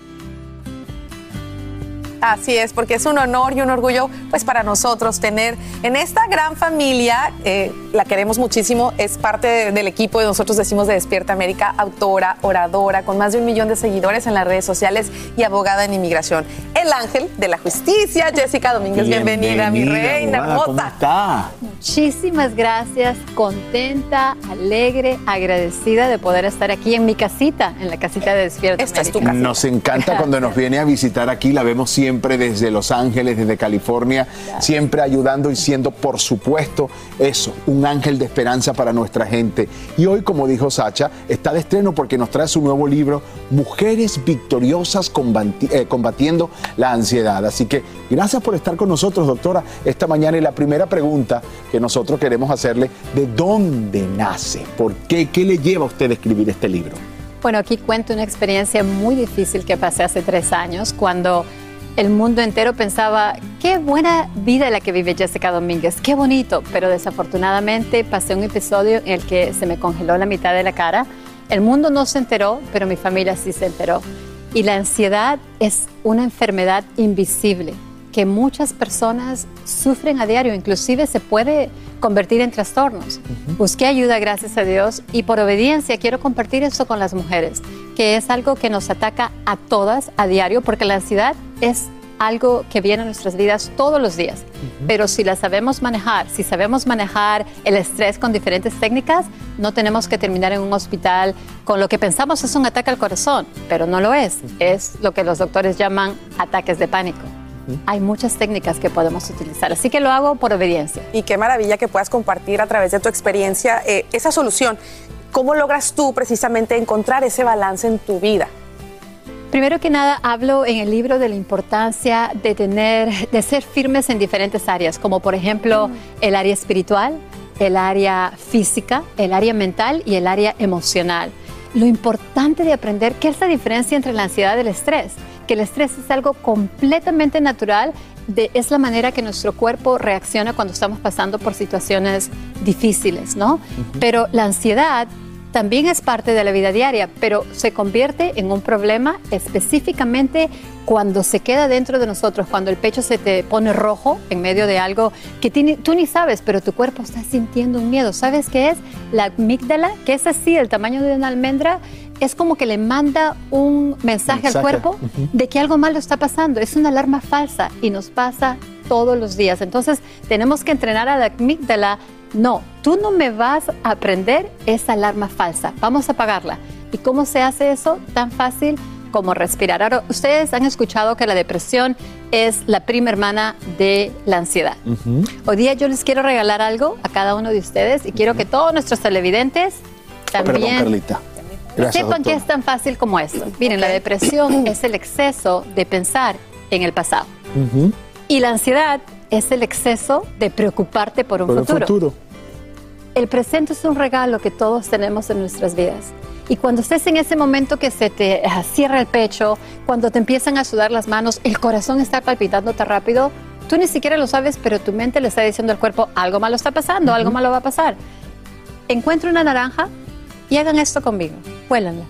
[SPEAKER 4] Así es, porque es un honor y un orgullo pues para nosotros tener en esta gran familia, la queremos muchísimo, es parte del equipo de nosotros decimos de Despierta América, autora, oradora, con más de 1 millón de seguidores en las redes sociales y abogada en inmigración. El ángel de la justicia, Jessica Domínguez, bienvenida mi reina hermosa.
[SPEAKER 9] ¿Cómo está?
[SPEAKER 11] Muchísimas gracias, contenta, alegre, agradecida de poder estar aquí en mi casita, en la casita de Despierta América.
[SPEAKER 4] Es tu casita.
[SPEAKER 9] Nos encanta cuando nos viene a visitar aquí, la vemos siempre desde Los Ángeles, desde California, siempre ayudando y siendo, por supuesto, eso, un ángel de esperanza para nuestra gente. Y hoy, como dijo Sacha, está de estreno porque nos trae su nuevo libro, Mujeres Victoriosas Combatiendo la Ansiedad. Así que gracias por estar con nosotros, doctora, esta mañana. Y la primera pregunta que nosotros queremos hacerle, ¿de dónde nace? ¿Por qué? ¿Qué le lleva a usted a escribir este libro?
[SPEAKER 11] Bueno, aquí cuento una experiencia muy difícil que pasé hace 3 años, cuando el mundo entero pensaba, qué buena vida la que vive Jessica Domínguez, qué bonito, pero desafortunadamente pasé un episodio en el que se me congeló la mitad de la cara. El mundo no se enteró, pero mi familia sí se enteró. Y la ansiedad es una enfermedad invisible que muchas personas sufren a diario, inclusive se puede convertir en trastornos. Busqué ayuda, gracias a Dios, y por obediencia quiero compartir esto con las mujeres, que es algo que nos ataca a todas a diario, porque la ansiedad es algo que viene a nuestras vidas todos los días. Pero si la sabemos manejar, si sabemos manejar el estrés con diferentes técnicas, no tenemos que terminar en un hospital con lo que pensamos es un ataque al corazón, pero no lo es. Es lo que los doctores llaman ataques de pánico. Hay muchas técnicas que podemos utilizar, así que lo hago por obediencia.
[SPEAKER 4] Y qué maravilla que puedas compartir a través de tu experiencia esa solución. ¿Cómo logras tú precisamente encontrar ese balance en tu vida?
[SPEAKER 11] Primero que nada, hablo en el libro de la importancia de ser firmes en diferentes áreas, como por ejemplo el área espiritual, el área física, el área mental y el área emocional. Lo importante de aprender qué es la diferencia entre la ansiedad y el estrés, que el estrés es algo completamente natural, es la manera que nuestro cuerpo reacciona cuando estamos pasando por situaciones difíciles, ¿no? Pero la ansiedad también es parte de la vida diaria, pero se convierte en un problema específicamente cuando se queda dentro de nosotros, cuando el pecho se te pone rojo en medio de algo que tú ni sabes, pero tu cuerpo está sintiendo un miedo. ¿Sabes qué es? La amígdala, que es así, el tamaño de una almendra, es como que le manda un mensaje al cuerpo de que algo malo está pasando. Es una alarma falsa y nos pasa todos los días. Entonces, tenemos que entrenar a la amígdala. No, tú no me vas a aprender esa alarma falsa. Vamos a apagarla. ¿Y cómo se hace eso? Tan fácil como respirar. Ahora, ustedes han escuchado que la depresión es la prima hermana de la ansiedad. Hoy día yo les quiero regalar algo a cada uno de ustedes y quiero que todos nuestros televidentes también...
[SPEAKER 9] Perdón, Carlita. Gracias,
[SPEAKER 11] sepan
[SPEAKER 9] doctora.
[SPEAKER 11] que es tan fácil como esto. Miren, la depresión es el exceso de pensar en el pasado. Y la ansiedad es el exceso de preocuparte por un futuro. El presente es un regalo que todos tenemos en nuestras vidas. Y cuando estés en ese momento que se te cierra el pecho, cuando te empiezan a sudar las manos, el corazón está palpitando tan rápido, tú ni siquiera lo sabes, pero tu mente le está diciendo al cuerpo, algo malo está pasando, algo malo va a pasar. Encuentra una naranja y hagan esto conmigo. Huélanla.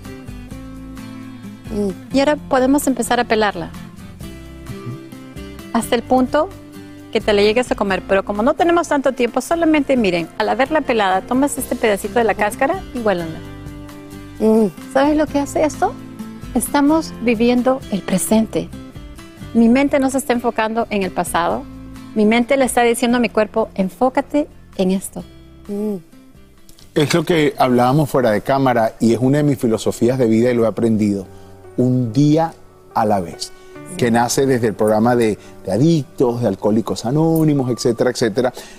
[SPEAKER 11] Y ahora podemos empezar a pelarla. Hasta el punto que te la llegues a comer. Pero como no tenemos tanto tiempo, solamente miren, al haberla pelada, tomas este pedacito de la cáscara y huélanla. ¿Sabes lo que hace esto? Estamos viviendo el presente. Mi mente no se está enfocando en el pasado. Mi mente le está diciendo a mi cuerpo, enfócate en esto.
[SPEAKER 9] Es lo que hablábamos fuera de cámara y es una de mis filosofías de vida y lo he aprendido. Un día a la vez. Que nace desde el programa de adictos, de alcohólicos anónimos, etcétera, etcétera.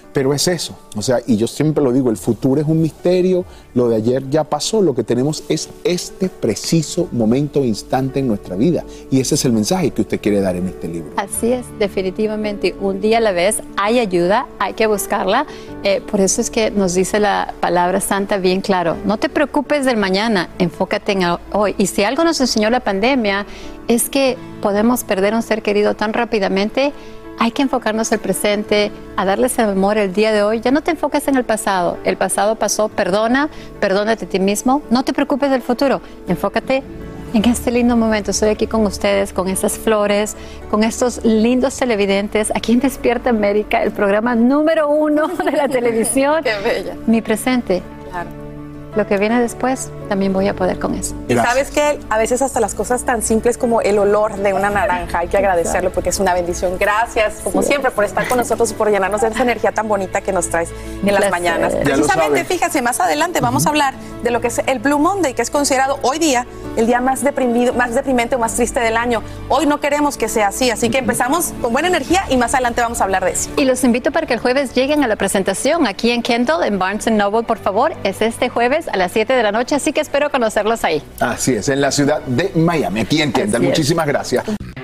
[SPEAKER 9] Pero es eso, o sea, y yo siempre lo digo, el futuro es un misterio, lo de ayer ya pasó, lo que tenemos es este preciso momento, instante en nuestra vida. Y ese es el mensaje que usted quiere dar en este libro.
[SPEAKER 11] Así es, definitivamente, un día a la vez, hay ayuda, hay que buscarla. Por eso es que nos dice la palabra santa bien claro, no te preocupes del mañana, enfócate en hoy. Y si algo nos enseñó la pandemia, es que podemos perder a un ser querido tan rápidamente. Hay que enfocarnos en el presente, a darles el amor el día de hoy. Ya no te enfoques en el pasado pasó, perdónate a ti mismo, no te preocupes del futuro, enfócate en este lindo momento. Estoy aquí con ustedes, con estas flores, con estos lindos televidentes, aquí en Despierta América, el programa número 1 de la televisión.
[SPEAKER 4] Qué bella.
[SPEAKER 11] Mi presente.
[SPEAKER 4] Claro.
[SPEAKER 11] Lo que viene después, también voy a poder con eso.
[SPEAKER 4] Y sabes que a veces hasta las cosas tan simples como el olor de una naranja, hay que agradecerlo porque es una bendición. Gracias, como siempre, por estar con nosotros y por llenarnos de esa energía tan bonita que nos traes en las mañanas. Precisamente, fíjate, más adelante vamos a hablar de lo que es el Blue Monday, que es considerado hoy día el día más deprimido, más deprimente o más triste del año. Hoy no queremos que sea así que empezamos con buena energía y más adelante vamos a hablar de eso.
[SPEAKER 11] Y los invito para que el jueves lleguen a la presentación aquí en Kendall, en Barnes & Noble, por favor. Es este jueves a las 7 de la noche, así que espero conocerlos ahí.
[SPEAKER 9] Así es, en la ciudad de Miami, aquí en Kendall. Muchísimas gracias.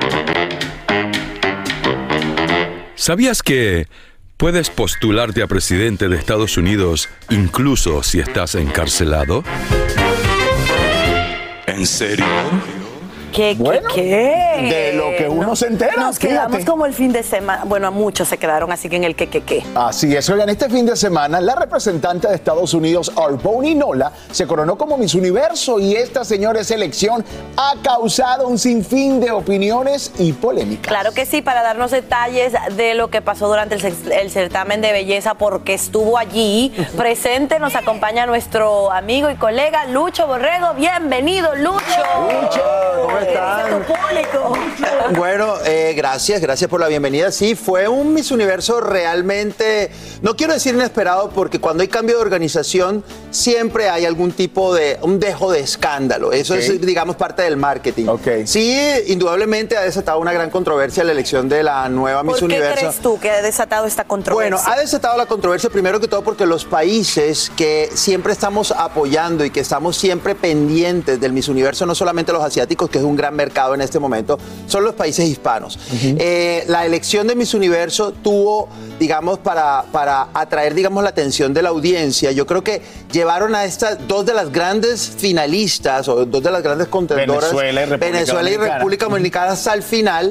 [SPEAKER 12] ¿Sabías que puedes postularte a presidente de Estados Unidos incluso si estás encarcelado? ¿En serio?
[SPEAKER 7] ¿Qué?
[SPEAKER 9] De lo que uno se entera.
[SPEAKER 7] Nos quedamos como el fin de semana. Bueno, a muchos se quedaron así que en el qué.
[SPEAKER 9] Así es. Oigan, este fin de semana la representante de Estados Unidos, Arboni Nola, se coronó como Miss Universo y esta, señores, elección ha causado un sinfín de opiniones y polémicas.
[SPEAKER 7] Claro que sí, para darnos detalles de lo que pasó durante el certamen de belleza, porque estuvo allí presente, nos acompaña nuestro amigo y colega Lucho Borrego. Bienvenido, Lucho.
[SPEAKER 13] Lucho, ¿cómo están?
[SPEAKER 7] Tu público.
[SPEAKER 13] Bueno, gracias por la bienvenida. Sí, fue un Miss Universo realmente, no quiero decir inesperado, porque cuando hay cambio de organización siempre hay algún tipo de, un dejo de escándalo. Eso es, digamos, parte del marketing. Sí, indudablemente ha desatado una gran controversia la elección de la nueva Miss Universo.
[SPEAKER 7] ¿Por qué crees tú que ha desatado esta controversia?
[SPEAKER 13] Bueno, ha desatado la controversia primero que todo porque los países que siempre estamos apoyando y que estamos siempre pendientes del Miss Universo, no solamente los asiáticos, que es un gran mercado en este momento, son los países hispanos. La elección de Miss Universo tuvo, digamos, para atraer, digamos, la atención de la audiencia. Yo creo que llevaron a estas dos de las grandes finalistas o dos de las grandes contendoras, Venezuela y República Dominicana, hasta el final.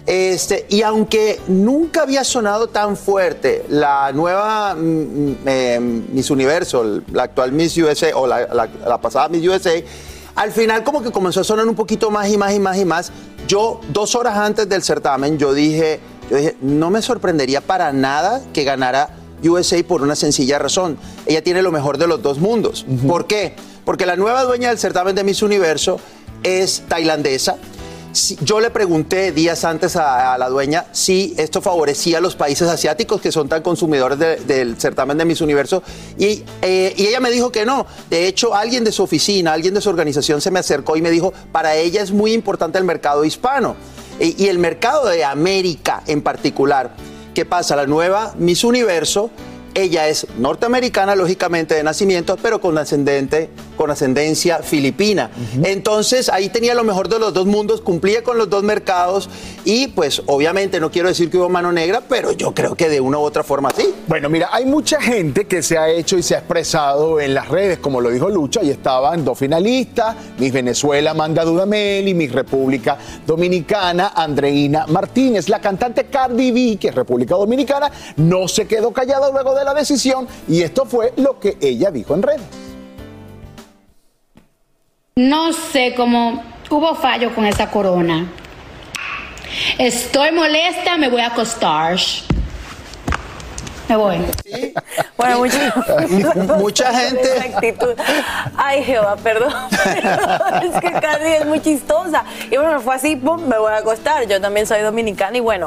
[SPEAKER 13] Y aunque nunca había sonado tan fuerte la nueva Miss Universo, la actual Miss USA o la pasada Miss USA, al final como que comenzó a sonar un poquito más y más. Yo, 2 horas antes del certamen, yo dije, no me sorprendería para nada que ganara USA por una sencilla razón. Ella tiene lo mejor de los dos mundos. ¿Por qué? Porque la nueva dueña del certamen de Miss Universo es tailandesa. Yo le pregunté días antes a la dueña si esto favorecía a los países asiáticos que son tan consumidores del certamen de Miss Universo y ella me dijo que no. De hecho, alguien de su oficina, alguien de su organización se me acercó y me dijo, para ella es muy importante el mercado hispano y el mercado de América en particular. ¿Qué pasa? La nueva Miss Universo, ella es norteamericana, lógicamente, de nacimiento, pero con ascendencia filipina. Entonces, ahí tenía lo mejor de los dos mundos, cumplía con los dos mercados y, pues, obviamente, no quiero decir que hubo mano negra, pero yo creo que de una u otra forma sí.
[SPEAKER 9] Bueno, mira, hay mucha gente que se ha hecho y se ha expresado en las redes, como lo dijo Lucha, y estaban 2 finalistas, Miss Venezuela, Amanda Dudamel, y Miss República Dominicana, Andreina Martínez. La cantante Cardi B, que es República Dominicana, no se quedó callada luego de la decisión y esto fue lo que ella dijo en redes.
[SPEAKER 22] No sé cómo hubo fallo con esa corona. Estoy molesta, me voy a acostar. Me voy.
[SPEAKER 13] ¿Sí?
[SPEAKER 7] Bueno,
[SPEAKER 13] mucha gente.
[SPEAKER 7] Ay, Jehová, perdón. Es que Cardi es muy chistosa. Y bueno, fue así, pum, me voy a acostar. Yo también soy dominicana y bueno,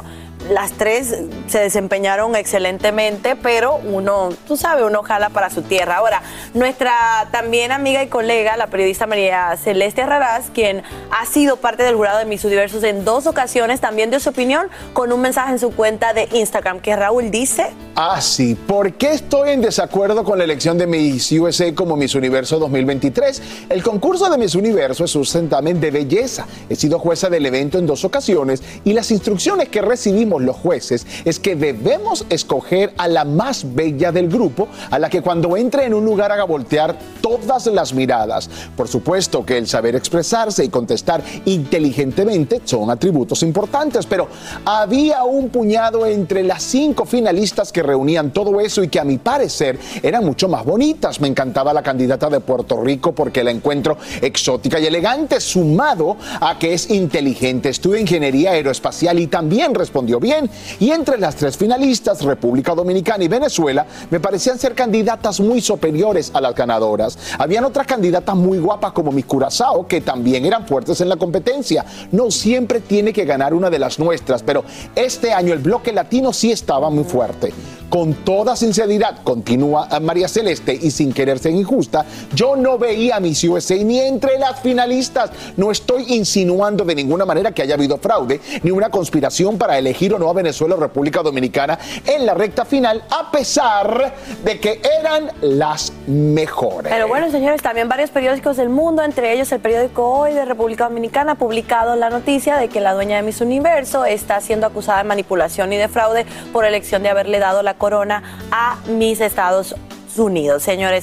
[SPEAKER 7] las tres se desempeñaron excelentemente, pero uno, tú sabes, uno jala para su tierra. Ahora, nuestra también amiga y colega, la periodista María Celeste Arrarás, quien ha sido parte del jurado de Miss Universos en 2 ocasiones, también dio su opinión con un mensaje en su cuenta de Instagram, que Raúl dice...
[SPEAKER 9] Ah, sí. ¿Por qué estoy en desacuerdo con la elección de Miss USA como Miss Universo 2023? El concurso de Miss Universo es un certamen de belleza. He sido jueza del evento en 2 ocasiones y las instrucciones que recibimos los jueces es que debemos escoger a la más bella del grupo, a la que cuando entre en un lugar haga voltear todas las miradas. Por supuesto que el saber expresarse y contestar inteligentemente son atributos importantes, pero había un puñado entre las 5 finalistas que reunían todo eso y que a mi parecer eran mucho más bonitas. Me encantaba la candidata de Puerto Rico porque la encuentro exótica y elegante, sumado a que es inteligente, estudia ingeniería aeroespacial y también respondió bien. Y entre las 3 finalistas, República Dominicana y Venezuela, me parecían ser candidatas muy superiores a las ganadoras. Habían otras candidatas muy guapas como Miss Curazao, que también eran fuertes en la competencia. No siempre tiene que ganar una de las nuestras, pero este año el bloque latino sí estaba muy fuerte. Con toda sinceridad, continúa María Celeste, y sin querer ser injusta, yo no veía a Miss USA ni entre las finalistas. No estoy insinuando de ninguna manera que haya habido fraude, ni una conspiración para elegir o no a Venezuela o República Dominicana en la recta final, a pesar de que eran las mejores.
[SPEAKER 7] Pero bueno, señores, también varios periódicos del mundo, entre ellos el periódico Hoy de República Dominicana, ha publicado la noticia de que la dueña de Miss Universo está siendo acusada de manipulación y de fraude por elección de haberle dado la corona a Miss Estados Unidos. Señores,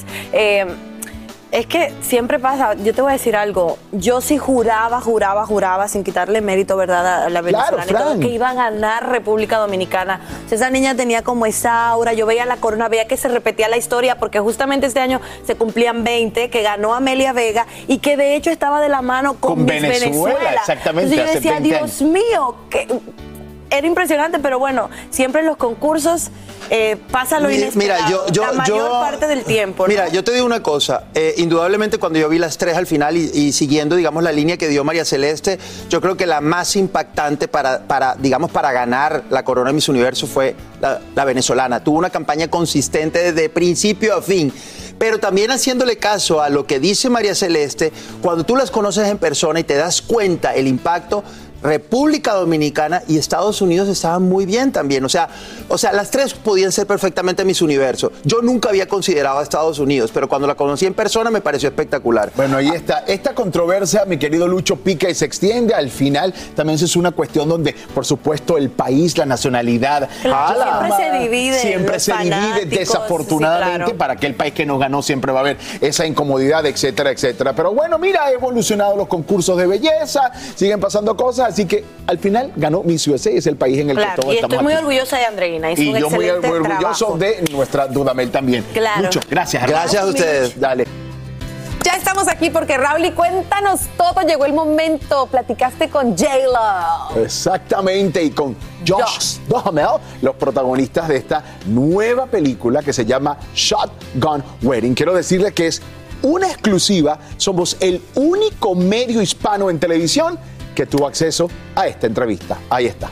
[SPEAKER 7] es que siempre pasa, yo te voy a decir algo, yo sí juraba, sin quitarle mérito, ¿verdad?, a la venezolana, claro, y todo, que iba a ganar República Dominicana. O sea, esa niña tenía como esa aura, yo veía la corona, veía que se repetía la historia, porque justamente este año se cumplían 20, que ganó Amelia Vega, y que de hecho estaba de la mano con Miss Venezuela.
[SPEAKER 9] Exactamente.
[SPEAKER 7] Entonces yo decía, Dios mío, que... Era impresionante, pero bueno, siempre en los concursos pasa lo inesperado, la mayor parte del tiempo, ¿no?
[SPEAKER 13] Mira, yo te digo una cosa, indudablemente cuando yo vi las 3 al final y siguiendo, digamos, la línea que dio María Celeste, yo creo que la más impactante para ganar la corona de Miss Universo fue la venezolana. Tuvo una campaña consistente desde principio a fin. Pero también haciéndole caso a lo que dice María Celeste, cuando tú las conoces en persona y te das cuenta el impacto, República Dominicana y Estados Unidos estaban muy bien también. O sea, las 3 podían ser perfectamente Miss Universo. Yo nunca había considerado a Estados Unidos, pero cuando la conocí en persona me pareció espectacular.
[SPEAKER 9] Bueno, ahí está. Esta controversia, mi querido Lucho, pica y se extiende. Al final también es una cuestión donde, por supuesto, el país, la nacionalidad...
[SPEAKER 7] Claro, siempre se divide
[SPEAKER 9] desafortunadamente, sí, claro. Para aquel país que no ganó siempre va a haber esa incomodidad, etcétera, etcétera. Pero bueno, mira, ha evolucionado los concursos de belleza, siguen pasando cosas, así que al final ganó Miss USA, es el país en el que todos estamos.
[SPEAKER 7] Y estoy muy orgullosa de Andreina.
[SPEAKER 9] Y yo muy orgulloso de nuestra Dudamel también.
[SPEAKER 7] Claro.
[SPEAKER 9] Mucho, gracias.
[SPEAKER 13] Gracias a ustedes.
[SPEAKER 9] Dale.
[SPEAKER 4] Ya estamos aquí porque, Raúl, y cuéntanos todo, llegó el momento. Platicaste con J-Lo.
[SPEAKER 9] Exactamente, y con Josh Duhamel, los protagonistas de esta nueva película que se llama Shotgun Wedding. Quiero decirles que es una exclusiva. Somos el único medio hispano en televisión que tuvo acceso a esta entrevista. Ahí está.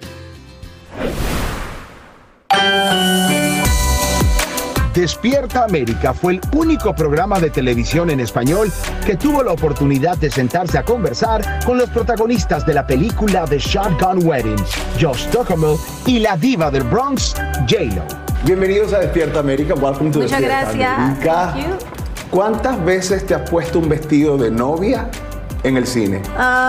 [SPEAKER 9] Despierta América fue el único programa de televisión en español que tuvo la oportunidad de sentarse a conversar con los protagonistas de la película The Shotgun Wedding, Josh Duhamel y la diva del Bronx, J-Lo. Bienvenidos a Despierta América. Welcome to
[SPEAKER 1] Muchas
[SPEAKER 9] Despierta América.
[SPEAKER 1] Thank you.
[SPEAKER 9] ¿Cuántas veces te has puesto un vestido de novia en el cine?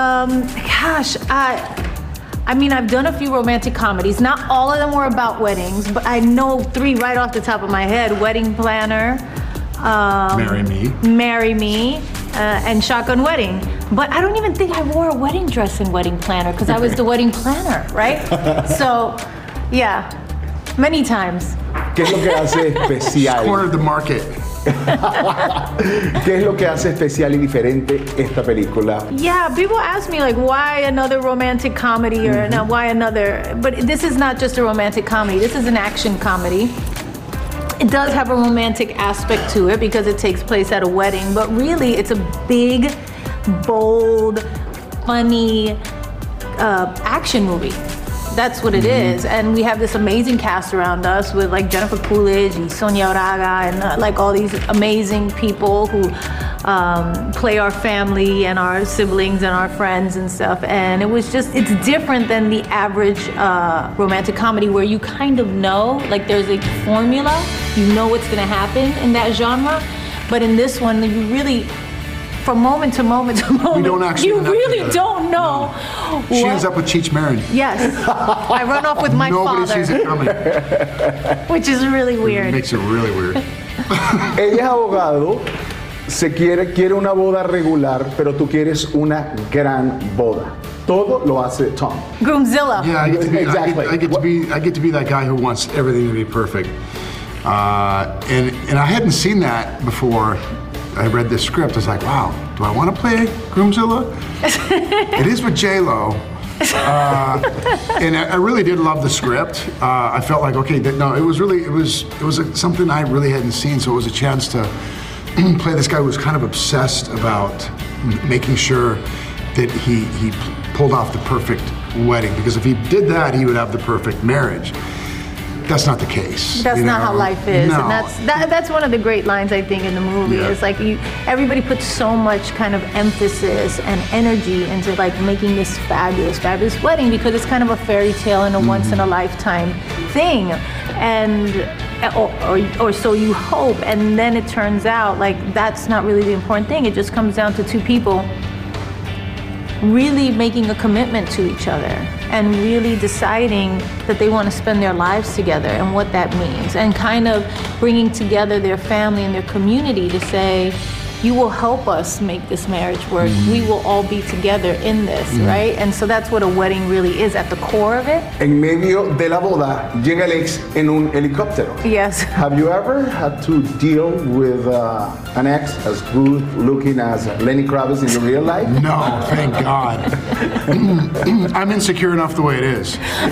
[SPEAKER 1] I mean, I've done a few romantic comedies. Not all of them were about weddings, but I know 3 right off the top of my head. Wedding Planner, Marry Me, and Shotgun Wedding. But I don't even think I wore a wedding dress in Wedding Planner because I was the wedding planner, right? So, yeah, many times.
[SPEAKER 9] ¿Qué es lo que hace especial?
[SPEAKER 10] Cornered the market.
[SPEAKER 9] ¿Qué es lo que hace especial y diferente esta película?
[SPEAKER 1] Yeah, people ask me like, why another romantic comedy or why another? But this is not just a romantic comedy. This is an action comedy. It does have a romantic aspect to it because it takes place at a wedding, but really it's a big, bold, funny action movie That's what it is. And we have this amazing cast around us with like Jennifer Coolidge and Sonia Oraga and like all these amazing people who play our family and our siblings and our friends and stuff. And it was just, it's different than the average romantic comedy where you kind of know, like there's a formula, you know what's gonna happen in that genre. But in this one, you really, from moment to moment to moment,
[SPEAKER 2] we don't actually
[SPEAKER 1] you really don't know.
[SPEAKER 2] No. She ends up with Cheech Marin.
[SPEAKER 1] Yes, I run off with my
[SPEAKER 2] Nobody
[SPEAKER 1] father.
[SPEAKER 2] sees it coming.
[SPEAKER 1] Which is really weird.
[SPEAKER 2] It makes it really weird.
[SPEAKER 9] Ella es abogado, quiere una boda regular, pero tú quieres una gran boda. Todo lo hace Tom.
[SPEAKER 1] Groomzilla.
[SPEAKER 2] Yeah, I get to be,
[SPEAKER 9] exactly.
[SPEAKER 2] I get to be that guy who wants everything to be perfect. And I hadn't seen that before I read this script. I was like, wow, do I want to play Groomzilla? It is with J-Lo. And I really did love the script. I felt like, okay, it was something I really hadn't seen, so it was a chance to play this guy who was kind of obsessed about making sure that he pulled off the perfect wedding, because if he did that, he would have the perfect marriage. That's not the case.
[SPEAKER 1] That's not how life is.
[SPEAKER 2] No.
[SPEAKER 1] And that's one of the great lines, I think, in the movie.
[SPEAKER 2] Yeah.
[SPEAKER 1] It's like everybody puts so much kind of emphasis and energy into like making this fabulous, fabulous wedding, because it's kind of a fairy tale and a once in a lifetime thing. And or so you hope, and then it turns out like that's not really the important thing. It just comes down to two people really making a commitment to each other and really deciding that they want to spend their lives together and what that means, and kind of bringing together their family and their community to say, you will help us make this marriage work. We will all be together in this, right? And so that's what a wedding really is at the core of it.
[SPEAKER 9] En medio de la boda llega el ex en un helicóptero.
[SPEAKER 1] Yes.
[SPEAKER 9] Have you ever had to deal with an ex as good looking as Lenny Kravitz in your real life?
[SPEAKER 2] No, thank God. I'm insecure enough the way it is.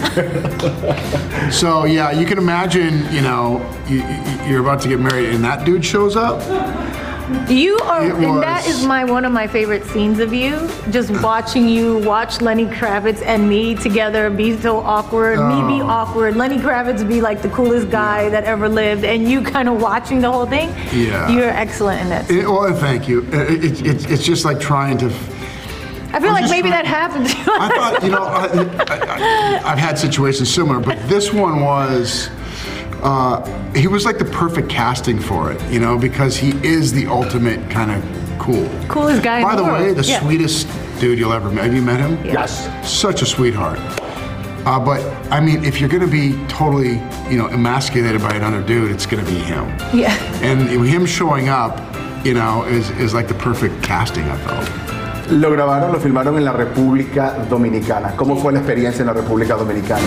[SPEAKER 2] So yeah, you can imagine, you're about to get married and that dude shows up.
[SPEAKER 1] You are, and that is one of my favorite scenes of you. Just watching you watch Lenny Kravitz and me together be so awkward, me be awkward, Lenny Kravitz be like the coolest guy that ever lived, and you kind of watching the whole thing.
[SPEAKER 2] Yeah,
[SPEAKER 1] you're excellent in that.
[SPEAKER 2] Well, thank you. It's just like trying to.
[SPEAKER 1] I feel like maybe that happened.
[SPEAKER 2] I thought, I've had situations similar, but this one was. He was like the perfect casting for it, because he is the ultimate kind of cool.
[SPEAKER 1] Coolest guy
[SPEAKER 2] By
[SPEAKER 1] in the
[SPEAKER 2] the
[SPEAKER 1] world.
[SPEAKER 2] way, the sweetest dude you'll ever meet. Have you met him?
[SPEAKER 1] Yes.
[SPEAKER 2] Such a sweetheart. But I mean, if you're going to be totally, emasculated by another dude, it's going to be him.
[SPEAKER 1] Yeah.
[SPEAKER 2] And him showing up, is like the perfect casting, I felt.
[SPEAKER 9] Lo grabaron, lo filmaron en la República Dominicana. ¿Cómo fue la experiencia en la República Dominicana?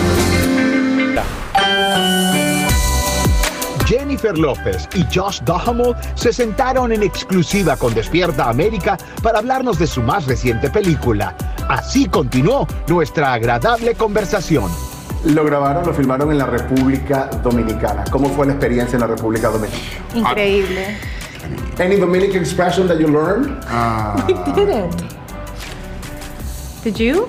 [SPEAKER 5] Jennifer López y Josh Duhamel se sentaron en exclusiva con Despierta América para hablarnos de su más reciente película. Así continuó nuestra agradable conversación.
[SPEAKER 9] Lo grabaron, lo filmaron en la República Dominicana. ¿Cómo fue la experiencia en la República Dominicana?
[SPEAKER 1] Increíble.
[SPEAKER 9] Any Dominican expression that you learned?
[SPEAKER 1] We didn't. Did you?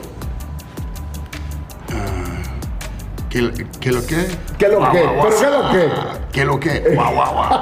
[SPEAKER 2] ¿Qué lo que?
[SPEAKER 9] ¿Qué lo que? ¿Pero qué lo que?
[SPEAKER 2] ¿Qué lo que? Wow,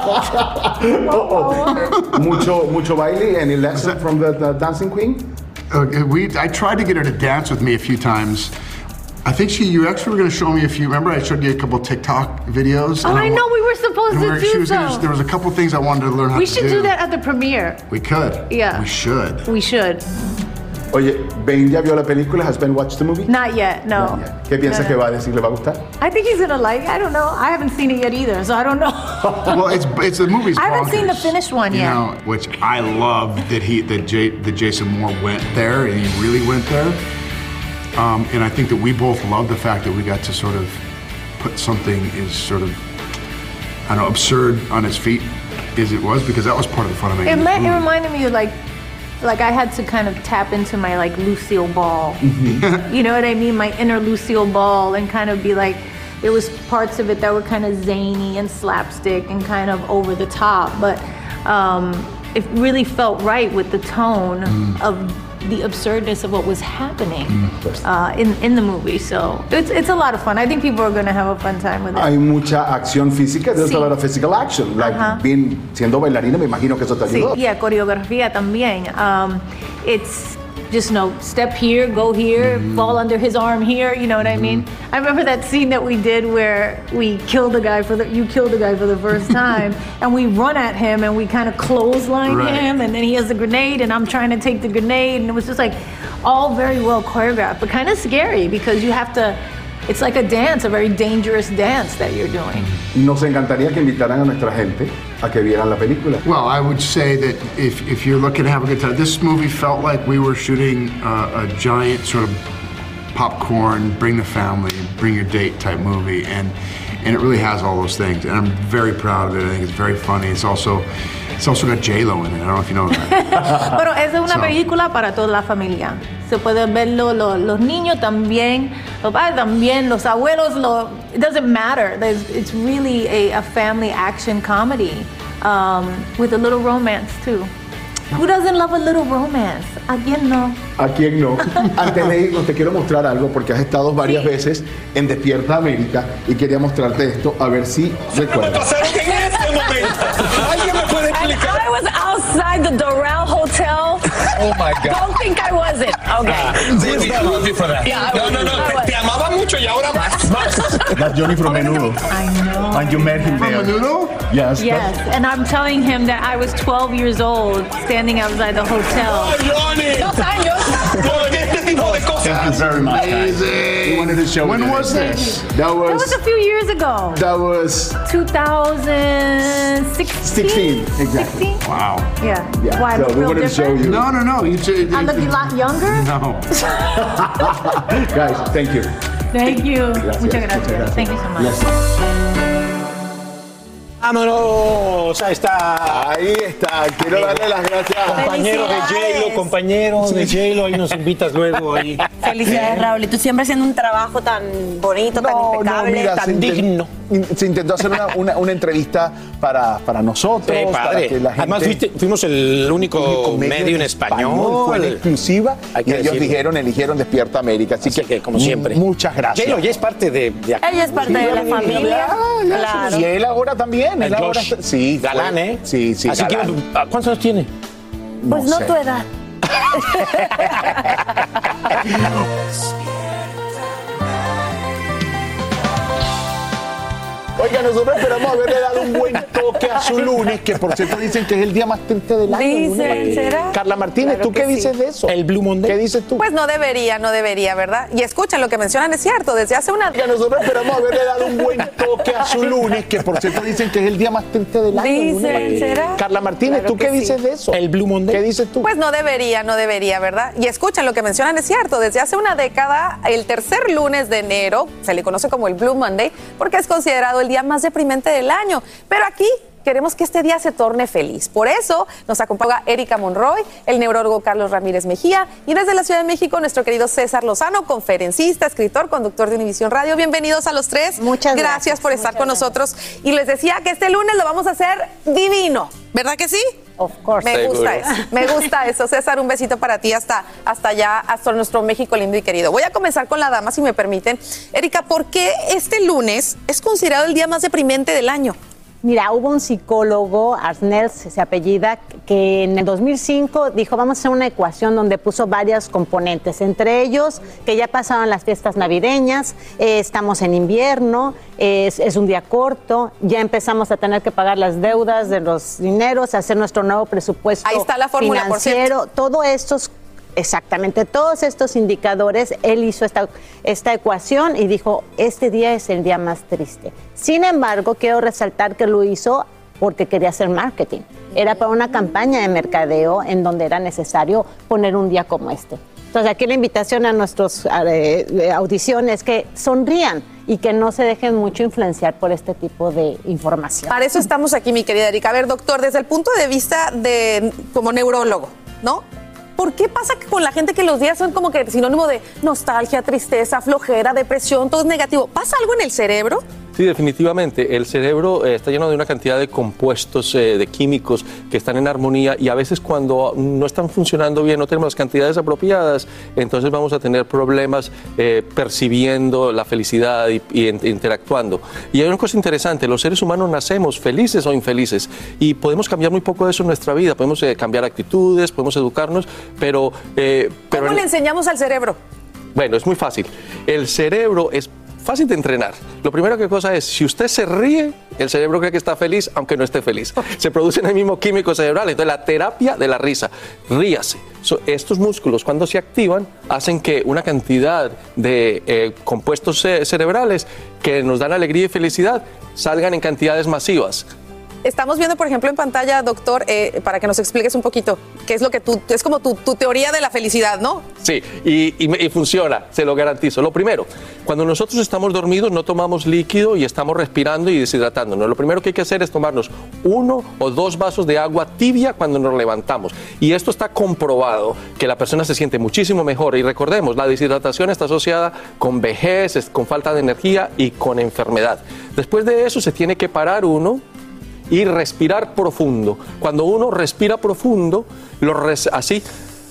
[SPEAKER 2] wow, wow.
[SPEAKER 9] Mucho baile. Any lesson from the dancing queen?
[SPEAKER 2] I tried to get her to dance with me a few times. I think you actually were going to show me a few. Remember, I showed you a couple TikTok videos.
[SPEAKER 1] Oh, I know, we were supposed to do so.
[SPEAKER 2] There was a couple things I wanted to learn how to do.
[SPEAKER 1] We should do that at the premiere.
[SPEAKER 2] We could.
[SPEAKER 1] Yeah.
[SPEAKER 2] We should.
[SPEAKER 1] We should.
[SPEAKER 9] Oye, Ben ya vio la película. Has Ben watched the movie?
[SPEAKER 1] Not yet, no.
[SPEAKER 9] Not yet. ¿Qué piensas que va a decir? ¿Le va a gustar?
[SPEAKER 1] I think he's gonna like it. I don't know. I haven't seen it yet either, so I don't know.
[SPEAKER 2] Well, it's the movie's
[SPEAKER 1] I haven't
[SPEAKER 2] bonkers,
[SPEAKER 1] seen the finished one yet.
[SPEAKER 2] Which I love that Jason Moore went there, and he really went there. And I think that we both love the fact that we got to sort of put something as sort of, I don't know, absurd on its feet as it was, because that was part of the fun of making
[SPEAKER 1] It reminded me of like I had to kind of tap into my like Lucille Ball. You know what I mean? My inner Lucille Ball, and kind of be like, there was parts of it that were kind of zany and slapstick and kind of over the top, but it really felt right with the tone of the absurdness of what was happening in the movie. So it's a lot of fun. I think people are going to have a fun time with it.
[SPEAKER 8] Hay mucha acción física. There's a lot of physical action. Like siendo bailarina, me imagino que eso te ayudó.
[SPEAKER 1] Sí, y coreografía también. It's just step here, go here, fall under his arm here, you know what I mean? I remember that scene that we did where we killed a guy you killed a guy for the first time, and we run at him and we kind of clothesline him, and then he has the grenade and I'm trying to take the grenade, and it was just like all very well choreographed, but kind of scary because you have to, it's like a dance, a very dangerous dance that you're doing.
[SPEAKER 8] Nos encantaría que invitaran a nuestra gente a que vieran la película.
[SPEAKER 2] Well, I would say that if you're looking to have a good time, this movie felt like we were shooting a giant sort of popcorn, bring the family, bring your date type movie, and it really has all those things. And I'm very proud of it. I think it's very funny. It's also got J-Lo in it. I don't know if you know that.
[SPEAKER 1] Pero es una película para toda la familia. Se pueden verlo los niños también, los padres también, los abuelos. It doesn't matter. It's really a family action comedy with a little romance too. Who doesn't love a little romance? ¿A quién no?
[SPEAKER 8] ¿A quién no? Antes de irnos te quiero mostrar algo porque has estado varias veces en Despierta América y quería mostrarte esto a ver si recuerdas.
[SPEAKER 18] ¿Alguien me puede explicar? I was outside the Doral Hotel. Oh my God. Don't think I wasn't. Okay. I love you for that. Yeah, no. Te amaba mucho y ahora más.
[SPEAKER 8] That's Johnny from Menudo.
[SPEAKER 1] I know.
[SPEAKER 8] And you met him there.
[SPEAKER 2] From Menudo?
[SPEAKER 8] Yes.
[SPEAKER 1] Yes, and I'm telling him that I was 12 years old standing outside the hotel.
[SPEAKER 18] Oh, Johnny. 2 años.
[SPEAKER 8] Thank you very much.
[SPEAKER 2] Amazing.
[SPEAKER 8] We wanted to show
[SPEAKER 2] When
[SPEAKER 8] you
[SPEAKER 2] was
[SPEAKER 8] this?
[SPEAKER 2] this?
[SPEAKER 8] That was
[SPEAKER 1] a few years ago.
[SPEAKER 8] That was
[SPEAKER 1] 2016.
[SPEAKER 8] 16, exactly.
[SPEAKER 1] 16?
[SPEAKER 2] Wow.
[SPEAKER 1] Yeah. Why?
[SPEAKER 8] So
[SPEAKER 1] I look
[SPEAKER 8] we
[SPEAKER 1] real
[SPEAKER 8] wanted to show
[SPEAKER 1] different?
[SPEAKER 8] you.
[SPEAKER 2] No.
[SPEAKER 1] I look a lot younger?
[SPEAKER 2] No.
[SPEAKER 8] Guys, thank you.
[SPEAKER 1] Thank you.
[SPEAKER 8] Gracias.
[SPEAKER 1] Muchas gracias. Thank you so much.
[SPEAKER 8] Yes.
[SPEAKER 6] ¡Vámonos! Ahí está.
[SPEAKER 9] Ahí está. Quiero darle las gracias.
[SPEAKER 6] Compañeros de J-Lo, ahí nos invitas luego. Ahí.
[SPEAKER 7] Felicidades, Raúl. Y tú siempre haciendo un trabajo tan bonito, tan impecable,
[SPEAKER 9] mira,
[SPEAKER 7] tan digno.
[SPEAKER 9] Se intentó hacer una entrevista para nosotros.
[SPEAKER 6] Sí,
[SPEAKER 9] para
[SPEAKER 6] padre.
[SPEAKER 9] que la gente,
[SPEAKER 6] Además, fuimos el único medio en español.
[SPEAKER 9] Fue en exclusiva y ellos eligieron Despierta América. Así que,
[SPEAKER 6] como siempre.
[SPEAKER 9] Muchas gracias.
[SPEAKER 6] J-Lo ya es parte de acá.
[SPEAKER 7] Ella es parte de la familia. Claro.
[SPEAKER 9] Y él ahora también.
[SPEAKER 6] El Josh.
[SPEAKER 9] Sí,
[SPEAKER 6] galán, ¿eh?
[SPEAKER 9] Sí,
[SPEAKER 6] Así
[SPEAKER 9] galán.
[SPEAKER 6] que, ¿cuántos años tiene?
[SPEAKER 7] Pues no
[SPEAKER 9] sé.
[SPEAKER 7] tu edad.
[SPEAKER 9] Oiga, nosotros esperamos haberle dado un buen toque a su lunes, que por cierto dicen que es el día más triste del año.
[SPEAKER 4] Dicen, ¿será?
[SPEAKER 9] Carla Martínez,
[SPEAKER 4] Claro
[SPEAKER 9] ¿tú qué
[SPEAKER 4] que sí.
[SPEAKER 9] dices de eso?
[SPEAKER 6] El Blue Monday.
[SPEAKER 9] ¿Qué dices tú?
[SPEAKER 4] Pues no debería, ¿verdad? Y escuchen, lo que mencionan es cierto. Desde hace una...
[SPEAKER 9] Oiga, nosotros esperamos haberle dado un buen toque a su lunes, que por cierto dicen que es el día más triste del año.
[SPEAKER 4] Dicen, ¿será?
[SPEAKER 9] Carla Martínez,
[SPEAKER 4] Claro
[SPEAKER 9] ¿tú
[SPEAKER 4] que
[SPEAKER 9] qué
[SPEAKER 4] sí.
[SPEAKER 9] dices de eso?
[SPEAKER 6] El Blue Monday.
[SPEAKER 9] ¿Qué dices tú?
[SPEAKER 4] Pues no debería, ¿verdad? Y escuchen, lo que mencionan es cierto. Desde hace una década, el tercer lunes de enero se le conoce como el Blue Monday porque es considerado el día más deprimente del año. Pero aquí queremos que este día se torne feliz. Por eso nos acompaña Erika Monroy, el neurólogo Carlos Ramírez Mejía y desde la Ciudad de México nuestro querido César Lozano, conferencista, escritor, conductor de Univisión Radio. Bienvenidos a los tres.
[SPEAKER 20] Muchas
[SPEAKER 4] gracias por estar con nosotros. Y les decía que este lunes lo vamos a hacer divino, ¿verdad que sí?
[SPEAKER 20] Of course.
[SPEAKER 4] Me gusta eso. César, un besito para ti hasta allá, hasta nuestro México lindo y querido. Voy a comenzar con la dama, si me permiten. Erika, ¿por qué este lunes es considerado el día más deprimente del año?
[SPEAKER 20] Mira, hubo un psicólogo, Arsnels se apellida, que en el 2005 dijo, vamos a hacer una ecuación donde puso varios componentes, entre ellos que ya pasaron las fiestas navideñas, estamos en invierno, es un día corto, ya empezamos a tener que pagar las deudas de los dineros, hacer nuestro nuevo presupuesto.
[SPEAKER 4] Ahí está la fórmula,
[SPEAKER 20] financiero,
[SPEAKER 4] por cierto.
[SPEAKER 20] todo estos. Exactamente, todos estos indicadores, él hizo esta ecuación y dijo, este día es el día más triste. Sin embargo, quiero resaltar que lo hizo porque quería hacer marketing. Era para una campaña de mercadeo en donde era necesario poner un día como este. Entonces, aquí la invitación a nuestros audiciones es que sonrían y que no se dejen mucho influenciar por este tipo de información.
[SPEAKER 4] Para eso estamos aquí, mi querida Erika. A ver, doctor, desde el punto de vista de como neurólogo, ¿no? ¿Por qué pasa que con la gente que los días son como que sinónimo de nostalgia, tristeza, flojera, depresión, todo es negativo? ¿Pasa algo en el cerebro?
[SPEAKER 19] Sí, definitivamente. El cerebro está lleno de una cantidad de compuestos, de químicos que están en armonía y a veces cuando no están funcionando bien, no tenemos las cantidades apropiadas, entonces vamos a tener problemas percibiendo la felicidad y interactuando. Y hay una cosa interesante, los seres humanos nacemos felices o infelices y podemos cambiar muy poco de eso en nuestra vida, podemos cambiar actitudes, podemos educarnos, pero
[SPEAKER 4] ¿cómo le enseñamos al cerebro?
[SPEAKER 19] Bueno, es muy fácil. El cerebro es fácil de entrenar. Lo primero que cosa es, si usted se ríe, el cerebro cree que está feliz, aunque no esté feliz. Se producen el mismo químico cerebral. Entonces, la terapia de la risa. Ríase. Estos músculos, cuando se activan, hacen que una cantidad de compuestos cerebrales que nos dan alegría y felicidad salgan en cantidades masivas.
[SPEAKER 4] Estamos viendo, por ejemplo, en pantalla, doctor, para que nos expliques un poquito, qué es lo que es como tu teoría de la felicidad, ¿no?
[SPEAKER 19] Sí, y funciona, se lo garantizo. Lo primero, cuando nosotros estamos dormidos no tomamos líquido y estamos respirando y deshidratándonos. Lo primero que hay que hacer es tomarnos 1 o 2 vasos de agua tibia cuando nos levantamos. Y esto está comprobado, que la persona se siente muchísimo mejor. Y recordemos, la deshidratación está asociada con vejez, con falta de energía y con enfermedad. Después de eso se tiene que parar uno y respirar profundo. Cuando uno respira profundo, así,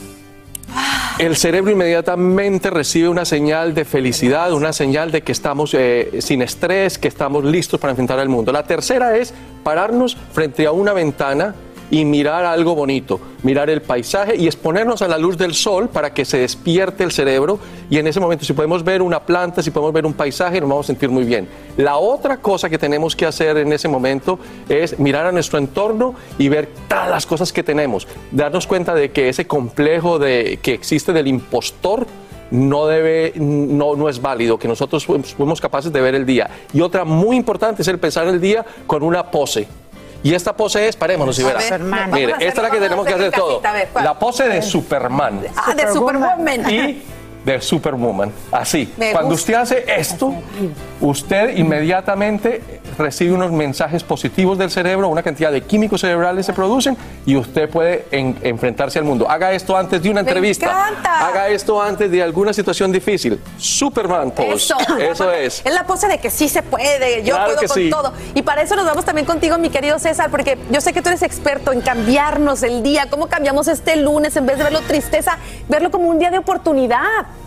[SPEAKER 19] el cerebro inmediatamente recibe una señal de felicidad, una señal de que estamos sin estrés, que estamos listos para enfrentar el mundo. La tercera es pararnos frente a una ventana y mirar algo bonito, mirar el paisaje y exponernos a la luz del sol para que se despierte el cerebro y en ese momento si podemos ver una planta, si podemos ver un paisaje, nos vamos a sentir muy bien. La otra cosa que tenemos que hacer en ese momento es mirar a nuestro entorno y ver todas las cosas que tenemos, darnos cuenta de que ese complejo que existe del impostor no es válido, que nosotros fuimos capaces de ver el día. Y otra muy importante es el pensar el día con una pose. Y esta pose es, parémonos y verá. Mire, esta es la que tenemos que hacer todo. La pose de Superman.
[SPEAKER 4] Ah, de Superwoman.
[SPEAKER 19] Y de Superwoman. Así. Cuando usted hace esto, usted inmediatamente recibe unos mensajes positivos del cerebro, una cantidad de químicos cerebrales se producen y usted puede enfrentarse al mundo. Haga esto antes de una entrevista.
[SPEAKER 4] Me encanta.
[SPEAKER 19] Haga esto antes de alguna situación difícil. Superman pose. Eso es.
[SPEAKER 4] Es la pose de que sí se puede, yo
[SPEAKER 19] Claro
[SPEAKER 4] puedo
[SPEAKER 19] que
[SPEAKER 4] con
[SPEAKER 19] sí.
[SPEAKER 4] todo. Y para eso nos vamos también contigo, mi querido César, porque yo sé que tú eres experto en cambiarnos el día. ¿Cómo cambiamos este lunes en vez de verlo tristeza, verlo como un día de oportunidad?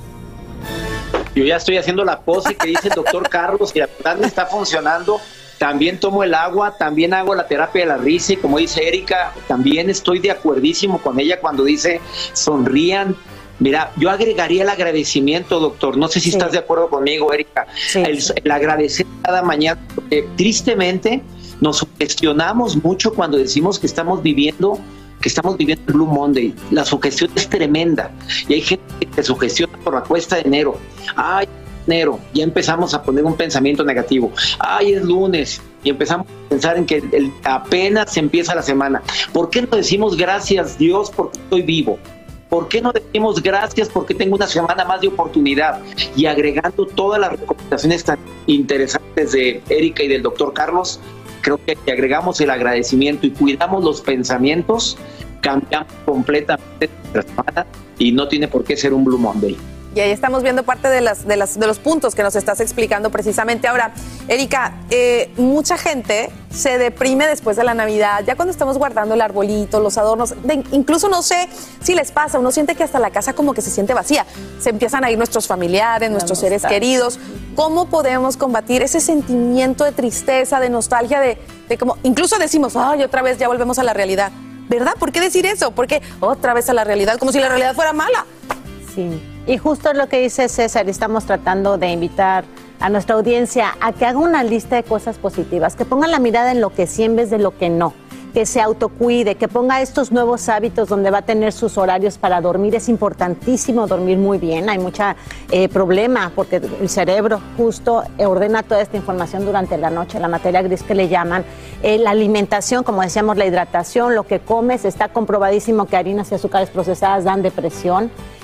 [SPEAKER 21] Yo ya estoy haciendo la pose que dice el doctor Carlos y la verdad me está funcionando. También tomo el agua, también hago la terapia de la risa y como dice Erika, también estoy de acuerdísimo con ella cuando dice sonrían. Mira, yo agregaría el agradecimiento, doctor. No sé si estás de acuerdo conmigo, Erika. El agradecer cada mañana, porque tristemente nos sugestionamos mucho cuando decimos que estamos viviendo el Blue Monday. La sugestión es tremenda y hay gente que se sugestiona por la cuesta de enero. Ay, enero, ya empezamos a poner un pensamiento negativo. Ay, es lunes y empezamos a pensar en que apenas empieza la semana. ¿Por qué no decimos gracias Dios porque estoy vivo? ¿Por qué no decimos gracias porque tengo una semana más de oportunidad? Y agregando todas las recomendaciones tan interesantes de Erika y del doctor Carlos, creo que si agregamos el agradecimiento y cuidamos los pensamientos, cambiamos completamente nuestra semana y no tiene por qué ser un Blue Monday.
[SPEAKER 4] Y ahí estamos viendo parte de los puntos que nos estás explicando precisamente. Ahora, Erika, mucha gente se deprime después de la Navidad, ya cuando estamos guardando el arbolito, los adornos, incluso no sé si les pasa, uno siente que hasta la casa como que se siente vacía, se empiezan a ir nuestros familiares, nuestros seres queridos. ¿Cómo podemos combatir ese sentimiento de tristeza, de nostalgia, de como, incluso decimos, ay, otra vez ya volvemos a la realidad? ¿Verdad? ¿Por qué decir eso? ¿Por qué otra vez a la realidad? Como si la realidad fuera mala.
[SPEAKER 20] Sí, y justo lo que dice César, estamos tratando de invitar a nuestra audiencia a que haga una lista de cosas positivas, que ponga la mirada en lo que sí en vez de lo que no, que se autocuide, que ponga estos nuevos hábitos donde va a tener sus horarios para dormir. Es importantísimo dormir muy bien, hay mucho problema porque el cerebro justo ordena toda esta información durante la noche, la materia gris que le llaman. La alimentación, como decíamos, la hidratación, lo que comes, está comprobadísimo que harinas y azúcares procesadas dan depresión.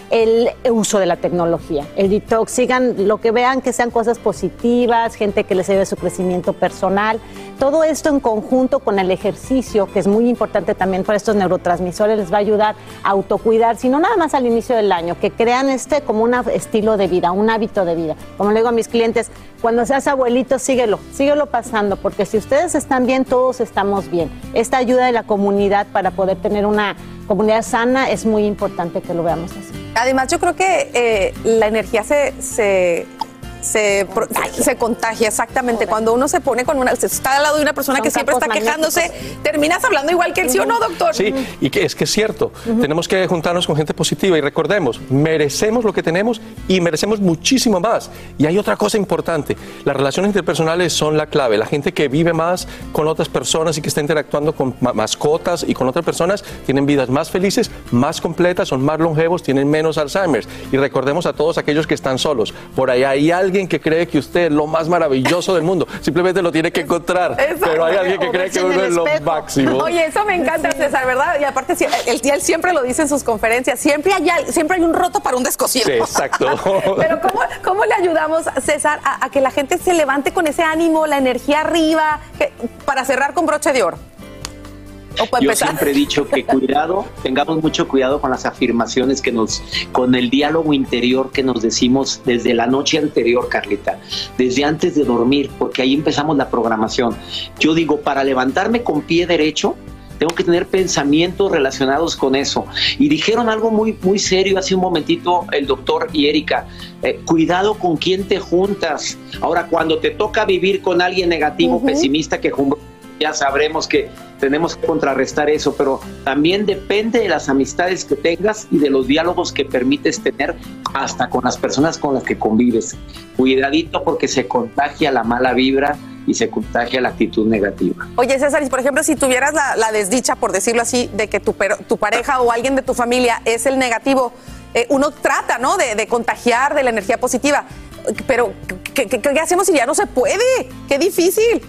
[SPEAKER 20] el uso de la tecnología, el detox, sigan lo que vean que sean cosas positivas, gente que les ayude a su crecimiento personal. Todo esto en conjunto con el ejercicio, que es muy importante también para estos neurotransmisores, les va a ayudar a autocuidarse, no nada más al inicio del año, que crean como un estilo de vida, un hábito de vida. Como le digo a mis clientes, cuando seas abuelito, síguelo pasando, porque si ustedes están bien, todos estamos bien. Esta ayuda de la comunidad para poder tener una comunidad sana es muy importante que lo veamos así.
[SPEAKER 4] Además, yo creo que la energía se contagia, exactamente. Cuando uno se pone está al lado de una persona que siempre está quejándose, terminas hablando igual que él, ¿sí o no, doctor?
[SPEAKER 19] Sí, y que es cierto. Tenemos que juntarnos con gente positiva y recordemos, merecemos lo que tenemos y merecemos muchísimo más. Y hay otra cosa importante, las relaciones interpersonales son la clave. La gente que vive más con otras personas y que está interactuando con mascotas y con otras personas tienen vidas más felices, más completas, son más longevos, tienen menos Alzheimer's. Y recordemos a todos aquellos que están solos. Por ahí hay alguien que cree que usted es lo más maravilloso del mundo. Simplemente lo tiene que encontrar. Pero hay alguien que cree que uno es lo máximo.
[SPEAKER 4] Oye, eso me encanta, César, ¿verdad? Y aparte, él siempre lo dice en sus conferencias. Siempre hay un roto para un descosido.
[SPEAKER 19] Sí, exacto.
[SPEAKER 4] Pero ¿cómo le ayudamos, César, a que la gente se levante con ese ánimo, la energía arriba, para cerrar con broche de oro?
[SPEAKER 21] Yo siempre he dicho que tengamos mucho cuidado con las afirmaciones con el diálogo interior que nos decimos desde la noche anterior, Carlita, desde antes de dormir, porque ahí empezamos la programación. Yo digo, para levantarme con pie derecho, tengo que tener pensamientos relacionados con eso. Y dijeron algo muy, muy serio hace un momentito el doctor y Erika. Cuidado con quién te juntas. Ahora, cuando te toca vivir con alguien negativo, pesimista, ya sabremos que tenemos que contrarrestar eso, pero también depende de las amistades que tengas y de los diálogos que permites tener hasta con las personas con las que convives. Cuidadito porque se contagia la mala vibra y se contagia la actitud negativa.
[SPEAKER 4] Oye, César, y por ejemplo, si tuvieras la desdicha, por decirlo así, de que tu pareja o alguien de tu familia es el negativo, uno trata, ¿no?, de contagiar de la energía positiva. Pero, ¿qué hacemos si ya no se puede? ¡Qué difícil!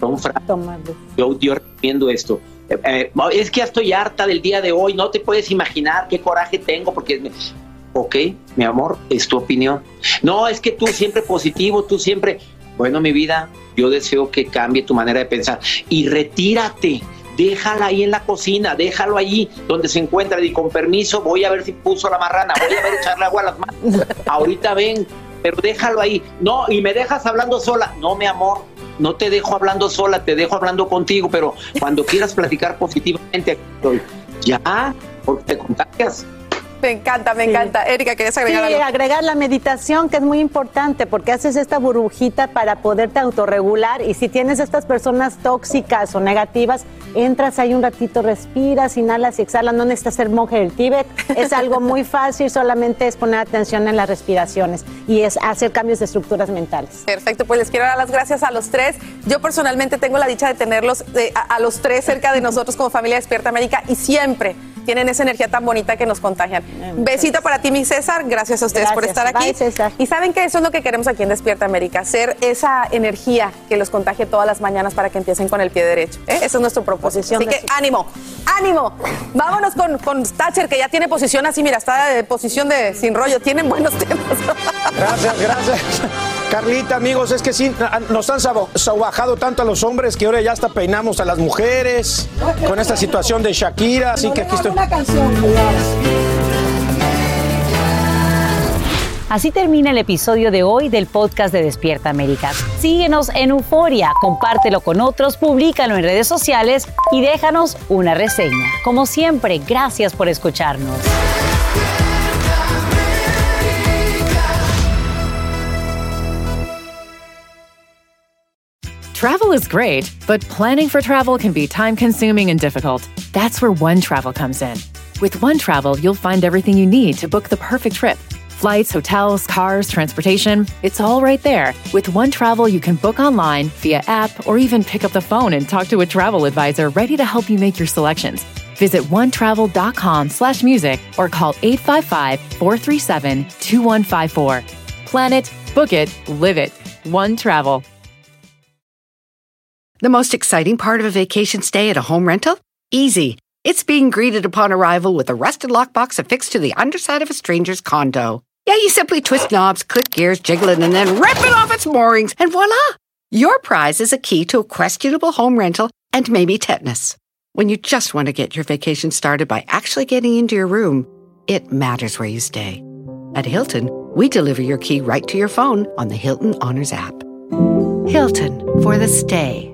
[SPEAKER 21] Yo recomiendo esto. Es que ya estoy harta del día de hoy, no te puedes imaginar qué coraje tengo porque... Ok, mi amor, es tu opinión. No, es que tú siempre positivo, tú siempre... Bueno, mi vida, yo deseo que cambie tu manera de pensar. Y retírate, déjala ahí en la cocina, déjalo ahí donde se encuentra. Y con permiso, voy a ver si puso la marrana, voy a ver echarle agua a las manos. Ahorita ven, pero déjalo ahí. No, y me dejas hablando sola. No, mi amor, no te dejo hablando sola, te dejo hablando contigo, pero cuando quieras platicar positivamente, aquí estoy. Ya, porque te contagias.
[SPEAKER 4] Me encanta. Erika, ¿quieres agregar algo?
[SPEAKER 20] Sí, agregar la meditación, que es muy importante, porque haces esta burbujita para poderte autorregular, y si tienes estas personas tóxicas o negativas, entras ahí un ratito, respiras, inhalas y exhalas, no necesitas ser monje del Tíbet, es algo muy fácil, solamente es poner atención en las respiraciones y es hacer cambios de estructuras mentales.
[SPEAKER 4] Perfecto, pues les quiero dar las gracias a los tres. Yo personalmente tengo la dicha de tenerlos a los tres cerca de nosotros como familia Despierta América, y siempre tienen esa energía tan bonita que nos contagian. Besito para ti, mi César. Gracias a ustedes por estar aquí.
[SPEAKER 20] Bye, César.
[SPEAKER 4] Y saben que eso es lo que queremos aquí en Despierta América, ser esa energía que los contagie todas las mañanas para que empiecen con el pie derecho. Ese es nuestro propósito. Así que ánimo. Vámonos con Thatcher, que ya tiene posición así, mira, está de posición de sin rollo. Tienen buenos temas.
[SPEAKER 6] Gracias. Carlita, amigos, es que sí, nos han sobajado tanto a los hombres que ahora ya hasta peinamos a las mujeres con esta situación de Shakira, así que aquí estoy.
[SPEAKER 17] Así termina el episodio de hoy del podcast de Despierta América. Síguenos en Euforia, compártelo con otros, públicalo en redes sociales y déjanos una reseña. Como siempre, gracias por escucharnos.
[SPEAKER 3] Travel is great, but planning for travel can be time-consuming and difficult. That's where OneTravel comes in. With OneTravel, you'll find everything you need to book the perfect trip. Flights, hotels, cars, transportation, it's all right there. With OneTravel, you can book online, via app, or even pick up the phone and talk to a travel advisor ready to help you make your selections. Visit onetravel.com/music or call 855-437-2154. Plan it, book it, live it. OneTravel.
[SPEAKER 14] The most exciting part of a vacation stay at a home rental? Easy. It's being greeted upon arrival with a rusted lockbox affixed to the underside of a stranger's condo. Yeah, you simply twist knobs, click gears, jiggle it, and then rip it off its moorings, and voila! Your prize is a key to a questionable home rental and maybe tetanus. When you just want to get your vacation started by actually getting into your room, it matters where you stay. At Hilton, we deliver your key right to your phone on the Hilton Honors app. Hilton, for the stay.